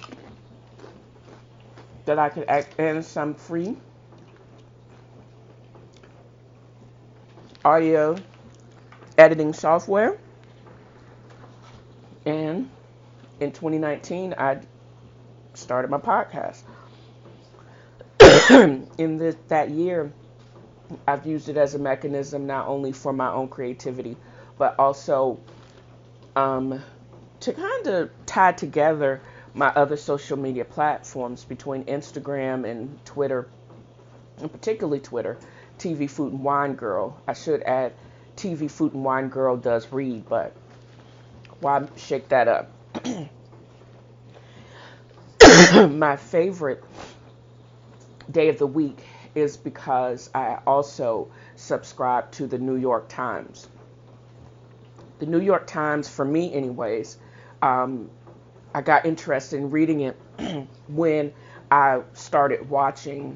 that I could act in some free audio editing software. And in twenty nineteen, I started my podcast. In this, that year, I've used it as a mechanism not only for my own creativity, but also um, to kind of tie together my other social media platforms between Instagram and Twitter, and particularly Twitter, T V Food and Wine Girl. I should add T V Food and Wine Girl does read, but why shake that up? My favorite day of the week is because I also subscribe to the New York Times. The New York Times, for me anyways, um, I got interested in reading it when I started watching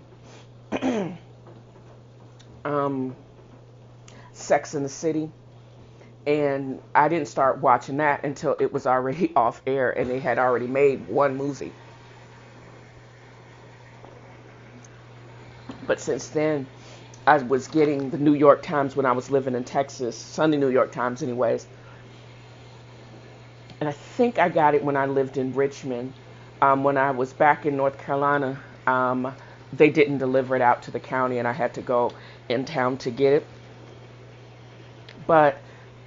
um, Sex and the City. And I didn't start watching that until it was already off air and they had already made one movie. But since then, I was getting the New York Times when I was living in Texas, Sunday New York Times anyways. And I think I got it when I lived in Richmond. Um, when I was back in North Carolina, um, they didn't deliver it out to the county and I had to go in town to get it. But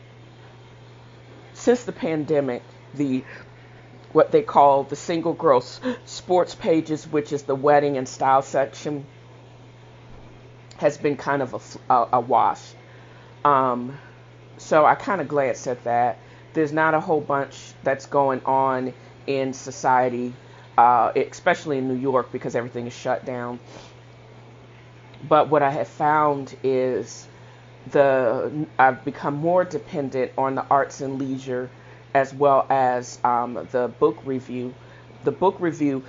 since the pandemic, the what they call the single girl sports pages, which is the wedding and style section, has been kind of a, a, a wash. Um, so I kind of glanced at that. There's not a whole bunch that's going on in society, uh, especially in New York because everything is shut down. But what I have found is the I've become more dependent on the arts and leisure as well as um, the book review. The book review,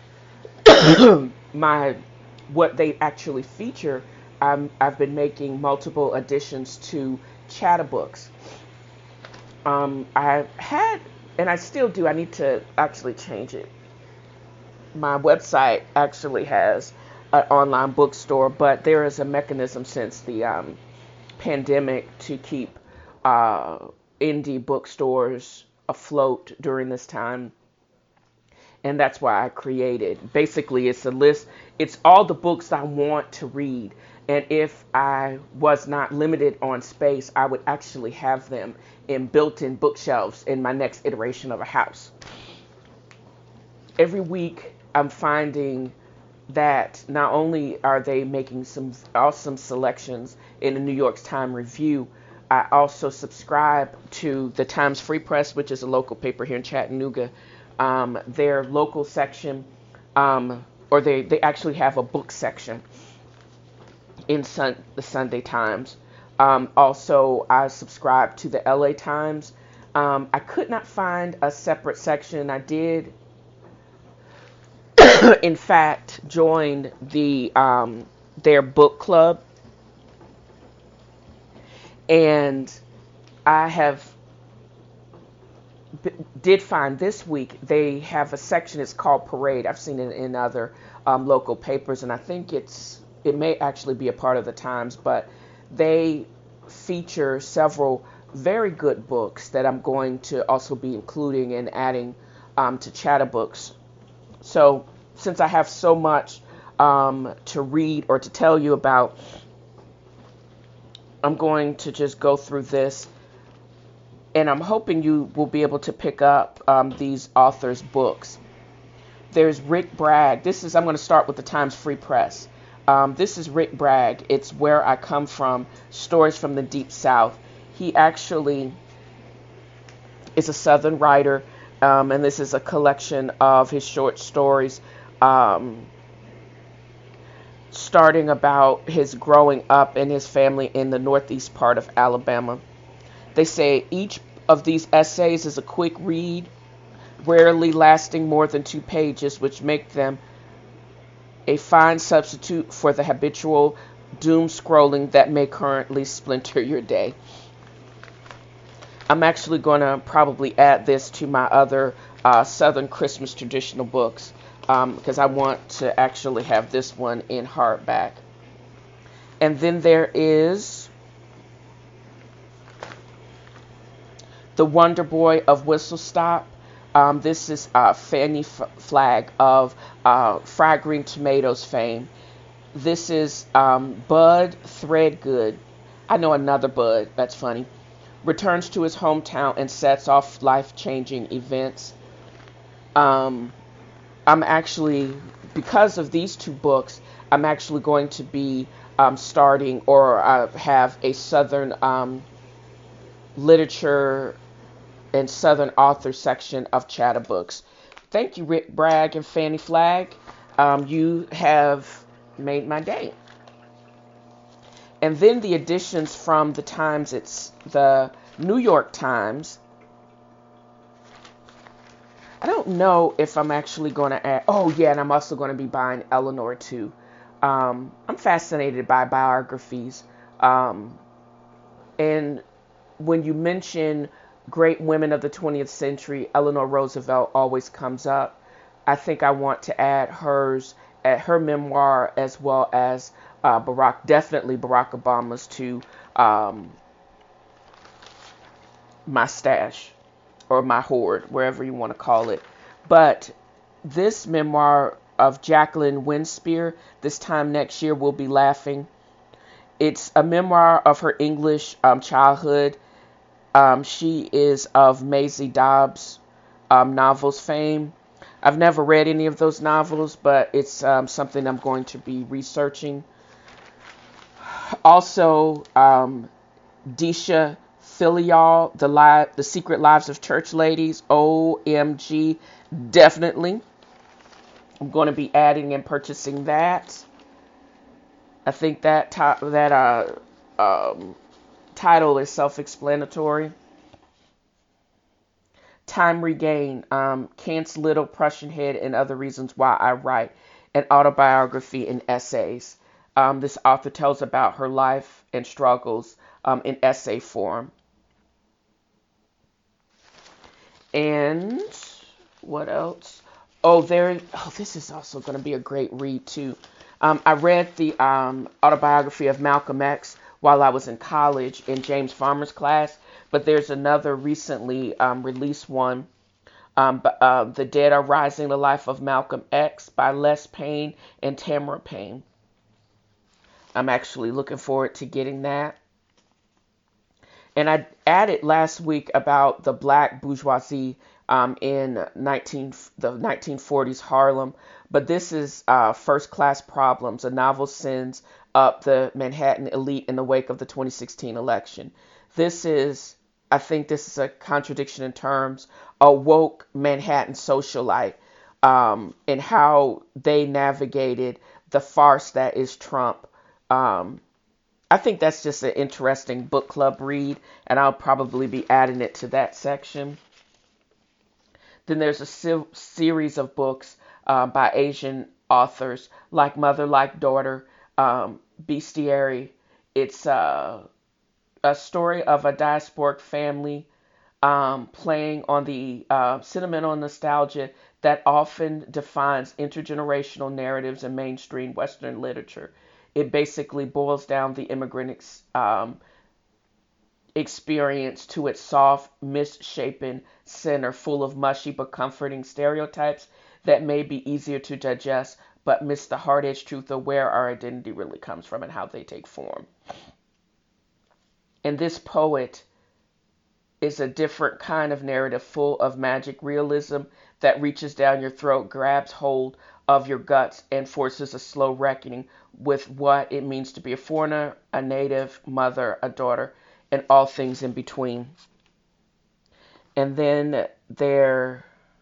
my what they actually feature, um, I've been making multiple additions to Chatterbooks. Um, I had, and I still do, I need to actually change it. My website actually has an online bookstore, but there is a mechanism since the um, pandemic to keep uh, indie bookstores afloat during this time. And that's why I created. Basically, it's a list. It's all the books I want to read. And if I was not limited on space, I would actually have them in built-in bookshelves in my next iteration of a house. Every week, I'm finding that not only are they making some awesome selections in the New York Times Review, I also subscribe to the Times Free Press, which is a local paper here in Chattanooga. Um, their local section, um, or they, they actually have a book section in sun, the Sunday Times. Um, also, I subscribe to the L A Times. Um, I could not find a separate section. I did, in fact, join the um, their book club, and I have did find this week they have a section. It's called Parade. I've seen it in other um, local papers, and I think it's it may actually be a part of the Times, but they feature several very good books that I'm going to also be including and adding um, to Chatterbooks. So since I have so much um, to read or to tell you about, I'm going to just go through this. And I'm hoping you will be able to pick up um, these authors' books. There's Rick Bragg. This is, I'm going to start with the Times Free Press. Um, this is Rick Bragg. It's Where I Come From, Stories from the Deep South. He actually is a Southern writer, um, and this is a collection of his short stories, um, starting about his growing up and his family in the northeast part of Alabama. They say each of these essays is a quick read, rarely lasting more than two pages, which make them a fine substitute for the habitual doom scrolling that may currently splinter your day. I'm actually going to probably add this to my other uh, Southern Christmas traditional books um, because I want to actually have this one in hardback. And then there is The Wonder Boy of Whistle Stop. Um, this is uh, Fannie F- Flagg of uh, Fried Green Tomatoes fame. This is um, Bud Threadgood. I know another Bud. That's funny. Returns to his hometown and sets off life-changing events. Um, I'm actually, because of these two books, I'm actually going to be um, starting or uh, have a Southern um, literature and Southern author section of Chatterbooks. Thank you, Rick Bragg and Fannie Flagg. Um, you have made my day. And then the editions from the Times. It's the New York Times. I don't know if I'm actually going to add. Oh, yeah, and I'm also going to be buying Eleanor, too. Um, I'm fascinated by biographies. Um, and when you mention great women of the twentieth century, Eleanor Roosevelt always comes up. I think I want to add hers, at her memoir, as well as uh, Barack, definitely Barack Obama's, to um, my stash or my hoard, wherever you want to call it. But this memoir of Jacqueline Winspear, This Time Next Year We'll Be Laughing. It's a memoir of her English um, childhood. Um, she is of Maisie Dobbs um, novels fame. I've never read any of those novels, but it's um, something I'm going to be researching. Also, um, Disha Filial, the live, the Secret Lives of Church Ladies. O M G, definitely. I'm going to be adding and purchasing that. I think that ti- that uh, um, title is self-explanatory. Time Regained, um, Kant's Little Prussian Head and Other Reasons Why I Write, an autobiography and essays. Um, this author tells about her life and struggles um, in essay form. And what else? Oh, there. Oh, this is also going to be a great read too. Um, I read the um, autobiography of Malcolm X while I was in college in James Farmer's class, but there's another recently um, released one, um, uh, The Dead Are Rising, The Life of Malcolm X by Les Payne and Tamara Payne. I'm actually looking forward to getting that. And I added last week about the black bourgeoisie um, in nineteen, the nineteen forties Harlem. But this is uh, First Class Problems. A novel sends up the Manhattan elite in the wake of the twenty sixteen election. This is, I think this is a contradiction in terms, a woke Manhattan socialite, um, and how they navigated the farce that is Trump. Um, I think that's just an interesting book club read, and I'll probably be adding it to that section. Then there's a se- series of books uh, by Asian authors, like Mother, Like Daughter, um, Bestiary. It's uh, a story of a diasporic family um, playing on the uh, sentimental nostalgia that often defines intergenerational narratives in mainstream Western literature. It basically boils down the immigrant ex- um, experience to its soft, misshapen center, full of mushy but comforting stereotypes that may be easier to digest, but miss the hard-edged truth of where our identity really comes from and how they take form. And this poet is a different kind of narrative full of magic realism that reaches down your throat, grabs hold of your guts, and forces a slow reckoning with what it means to be a foreigner, a native, mother, a daughter, and all things in between. And then there,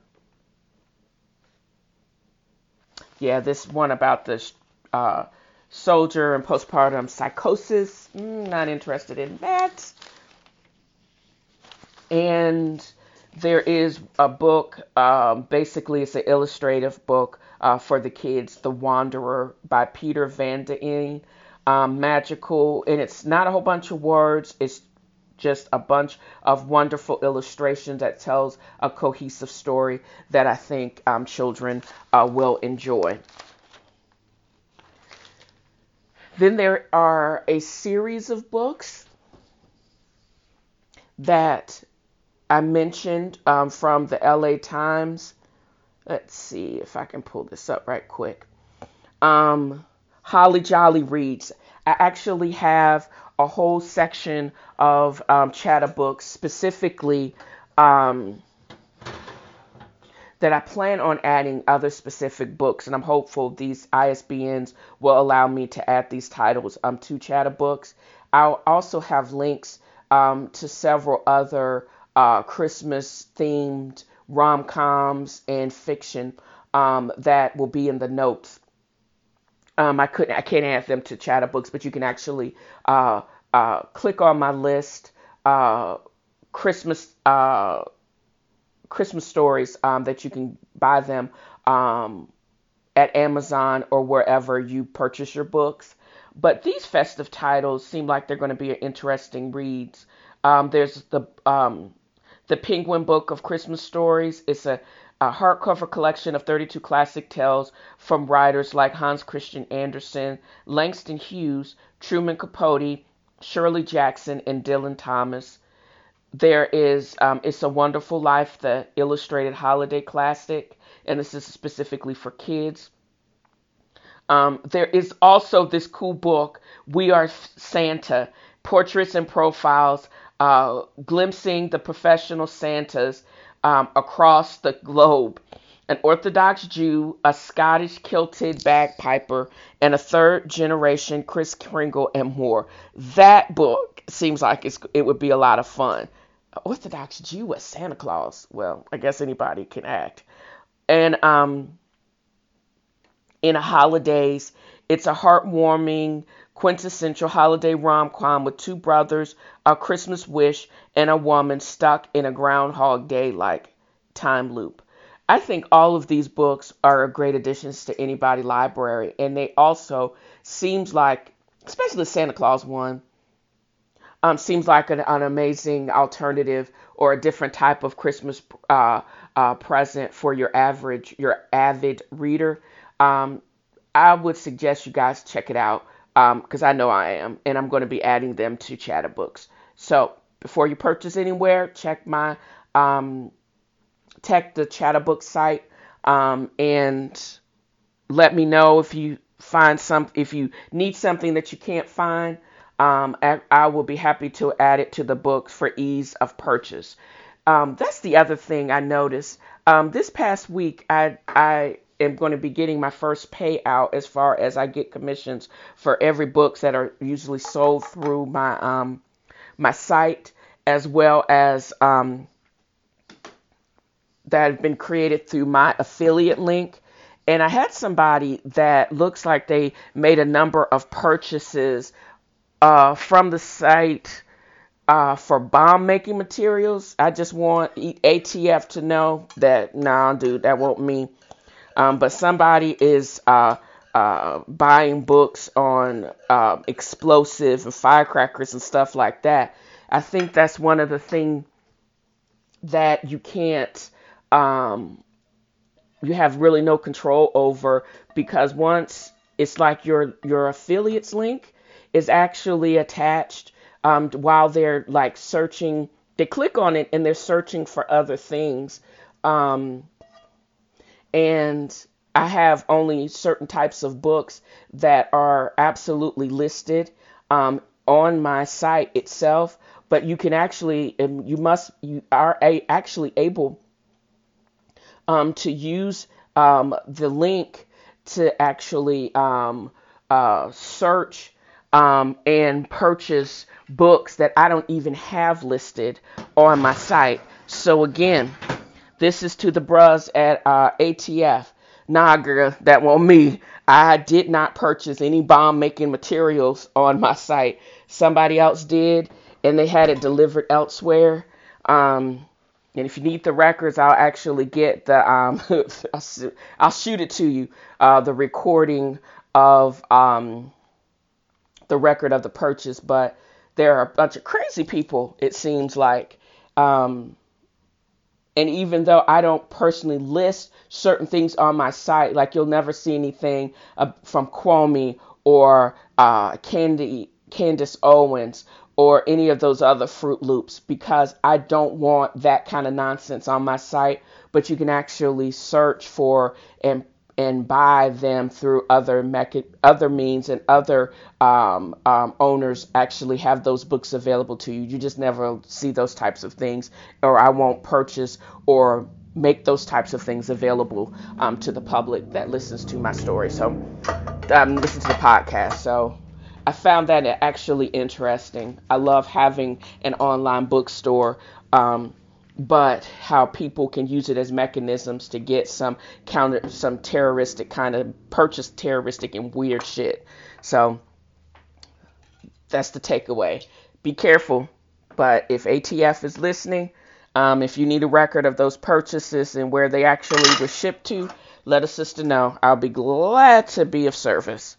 yeah, this one about the uh, soldier and postpartum psychosis. Mm, not interested in that. And there is a book, um, basically it's an illustrative book uh, for the kids, The Wanderer by Peter Van Den. Um, magical, and it's not a whole bunch of words. It's just a bunch of wonderful illustrations that tells a cohesive story that I think um, children uh, will enjoy. Then there are a series of books that I mentioned um, from the L A Times. Let's see if I can pull this up right quick. Um, Holly Jolly Reads. I actually have a whole section of um, Chatterbooks specifically um, that I plan on adding other specific books, and I'm hopeful these I S B Ns will allow me to add these titles um, to Chatterbooks. I'll also have links um, to several other uh, Christmas themed rom-coms and fiction um, that will be in the notes. Um, I couldn't, I can't add them to Chatterbooks, but you can actually uh, uh, click on my list, uh, Christmas uh, Christmas stories um, that you can buy them um, at Amazon or wherever you purchase your books. But these festive titles seem like they're going to be interesting reads. Um, there's the um, the Penguin Book of Christmas Stories. It's a, a hardcover collection of thirty-two classic tales from writers like Hans Christian Andersen, Langston Hughes, Truman Capote, Shirley Jackson, and Dylan Thomas. There is um, It's a Wonderful Life, the illustrated holiday classic, and this is specifically for kids. Um, there is also this cool book, We Are Santa, Portraits and Profiles, uh, glimpsing the professional Santas um, across the globe. an Orthodox Jew, a Scottish kilted bagpiper, and a third generation Kris Kringle and more. That book seems like it's, it would be a lot of fun. An Orthodox Jew as Santa Claus. Well, I guess anybody can act. And um, in a holidays, it's a heartwarming, quintessential holiday rom-com with two brothers, a Christmas wish, and a woman stuck in a Groundhog Day-like time loop. I think all of these books are great additions to anybody library, and they also seems like, especially the Santa Claus one, um, seems like an, an amazing alternative or a different type of Christmas uh, uh, present for your average, your avid reader. Um, I would suggest you guys check it out because um, I know I am, and I'm going to be adding them to Chatterbooks. So before you purchase anywhere, check my um, check the Chatterbook site um, and let me know if you find some if you need something that you can't find. Um, I, I will be happy to add it to the books for ease of purchase. Um, that's the other thing I noticed. Um, this past week, I I am going to be getting my first payout as far as I get commissions for every books that are usually sold through my um my site, as well as um that have been created through my affiliate link. And I had somebody that looks like they made a number of purchases uh, from the site uh, for bomb making materials. I just want A T F to know that, nah, dude, that won't me. Um, but somebody is uh, uh, buying books on uh, explosive and firecrackers and stuff like that. I think that's one of the things that you can't, um, you have really no control over, because once it's like your your affiliates link is actually attached um, while they're like searching, they click on it and they're searching for other things. Um, and I have only certain types of books that are absolutely listed um, on my site itself, but you can actually, and you must, you are a, actually able um, to use um, the link to actually um, uh, search um, and purchase books that I don't even have listed on my site. So again, this is to the bros at uh, A T F. Nah, girl, that wasn't me. I did not purchase any bomb making materials on my site. Somebody else did, and they had it delivered elsewhere. Um, and if you need the records, I'll actually get the, um, I'll shoot it to you, uh, the recording of um, the record of the purchase. But there are a bunch of crazy people, it seems like. Um, And even though I don't personally list certain things on my site, like you'll never see anything uh, from Kwame or uh, Candy, Candace Owens or any of those other Fruit Loops, because I don't want that kind of nonsense on my site. But you can actually search for and and buy them through other mecha- other means, and other um, um, owners actually have those books available to you. You just never see those types of things, or I won't purchase or make those types of things available um, to the public that listens to my story. So um, listen to the podcast. So I found that actually interesting. I love having an online bookstore. Um, but how people can use it as mechanisms to get some counter, some terroristic kind of purchase terroristic and weird shit. So that's the takeaway. Be careful. But if A T F is listening, um, if you need a record of those purchases and where they actually were shipped to, let a sister know. I'll be glad to be of service.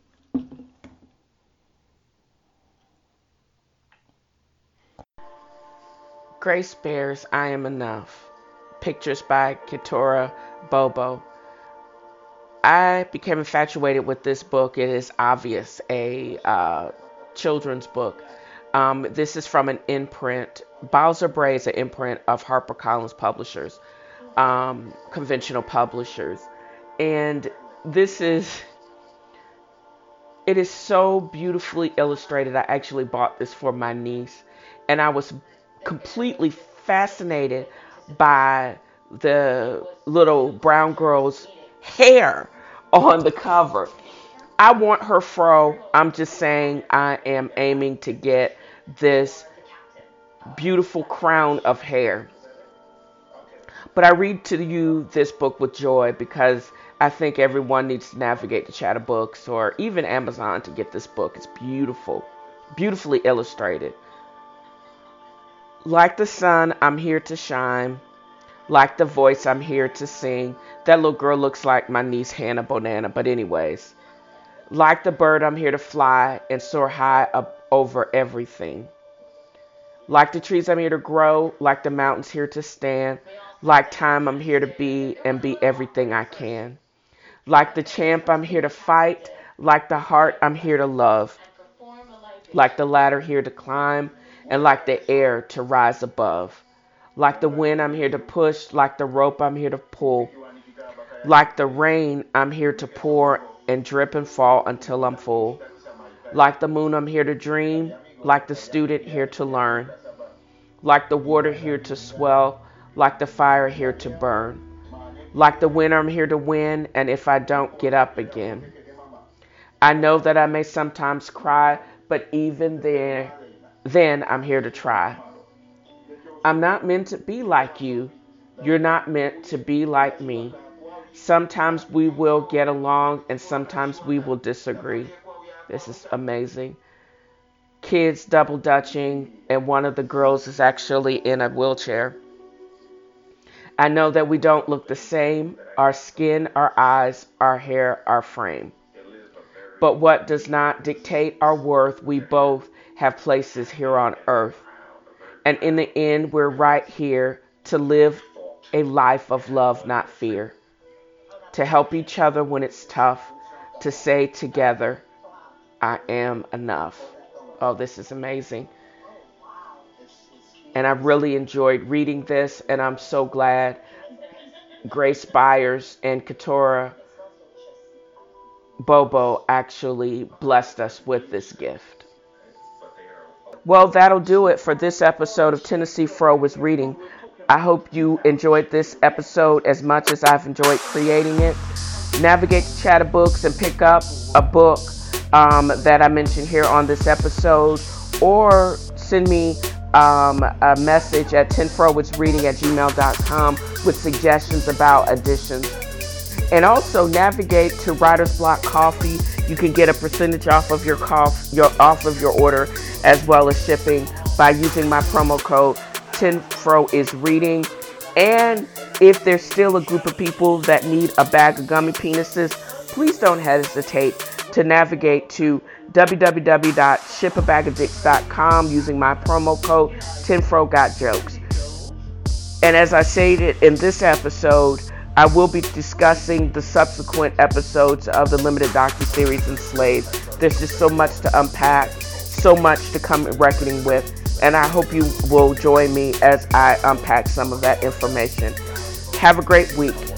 Grace Bear's I Am Enough. Pictures by Keturah Bobo. I became infatuated with this book. It is obvious a uh, children's book. Um, this is from an imprint. Bowser Bray is an imprint of HarperCollins Publishers, um, conventional publishers. And this is, it is so beautifully illustrated. I actually bought this for my niece, and I was completely fascinated by the little brown girl's hair on the cover. I want her fro. I'm just saying I am aiming to get this beautiful crown of hair. But I read to you this book with joy because I think everyone needs to navigate to Chatterbooks or even Amazon to get this book. It's beautiful, beautifully illustrated. Like the sun, I'm here to shine. Like the voice, I'm here to sing. That little girl looks like my niece Hannah Bonanna, but anyways. Like the bird, I'm here to fly and soar high up over everything. Like the trees, I'm here to grow. Like the mountains, here to stand. Like time, I'm here to be and be everything I can. Like the champ, I'm here to fight. Like the heart, I'm here to love. Like the ladder, here to climb. And like the air, to rise above. Like the wind, I'm here to push. Like the rope, I'm here to pull. Like the rain, I'm here to pour and drip and fall until I'm full. Like the moon, I'm here to dream. Like the student, here to learn. Like the water, here to swell. Like the fire, here to burn. Like the winner, I'm here to win. And if I don't, get up again. I know that I may sometimes cry, but even there, then I'm here to try. I'm not meant to be like you. You're not meant to be like me. Sometimes we will get along and sometimes we will disagree. This is amazing. Kids double dutching and one of the girls is actually in a wheelchair. I know that we don't look the same. Our skin, our eyes, our hair, our frame. But what does not dictate our worth, we both have places here on earth. And in the end, we're right here to live a life of love, not fear. To help each other when it's tough. To say together, I am enough. Oh, this is amazing. And I really enjoyed reading this, and I'm so glad Grace Byers and Katora Bobo actually blessed us with this gift. Well, that'll do it for this episode of Tennessee Fro Was Reading. I hope you enjoyed this episode as much as I've enjoyed creating it. Navigate to Chatterbooks and pick up a book um, that I mentioned here on this episode, or send me um, a message at ten fro was reading at gmail dot com with suggestions about additions. And also navigate to Writer's Block Coffee. You can get a percentage off of your cof- your off of your order, as well as shipping, by using my promo code ten fro is reading. And if there's still a group of people that need a bag of gummy penises, please don't hesitate to navigate to w w w dot ship a bag of dicks dot com using my promo code ten fro got jokes. And as I stated in this episode, I will be discussing the subsequent episodes of the limited docuseries Enslaved. There's just so much to unpack, so much to come reckoning with, and I hope you will join me as I unpack some of that information. Have a great week.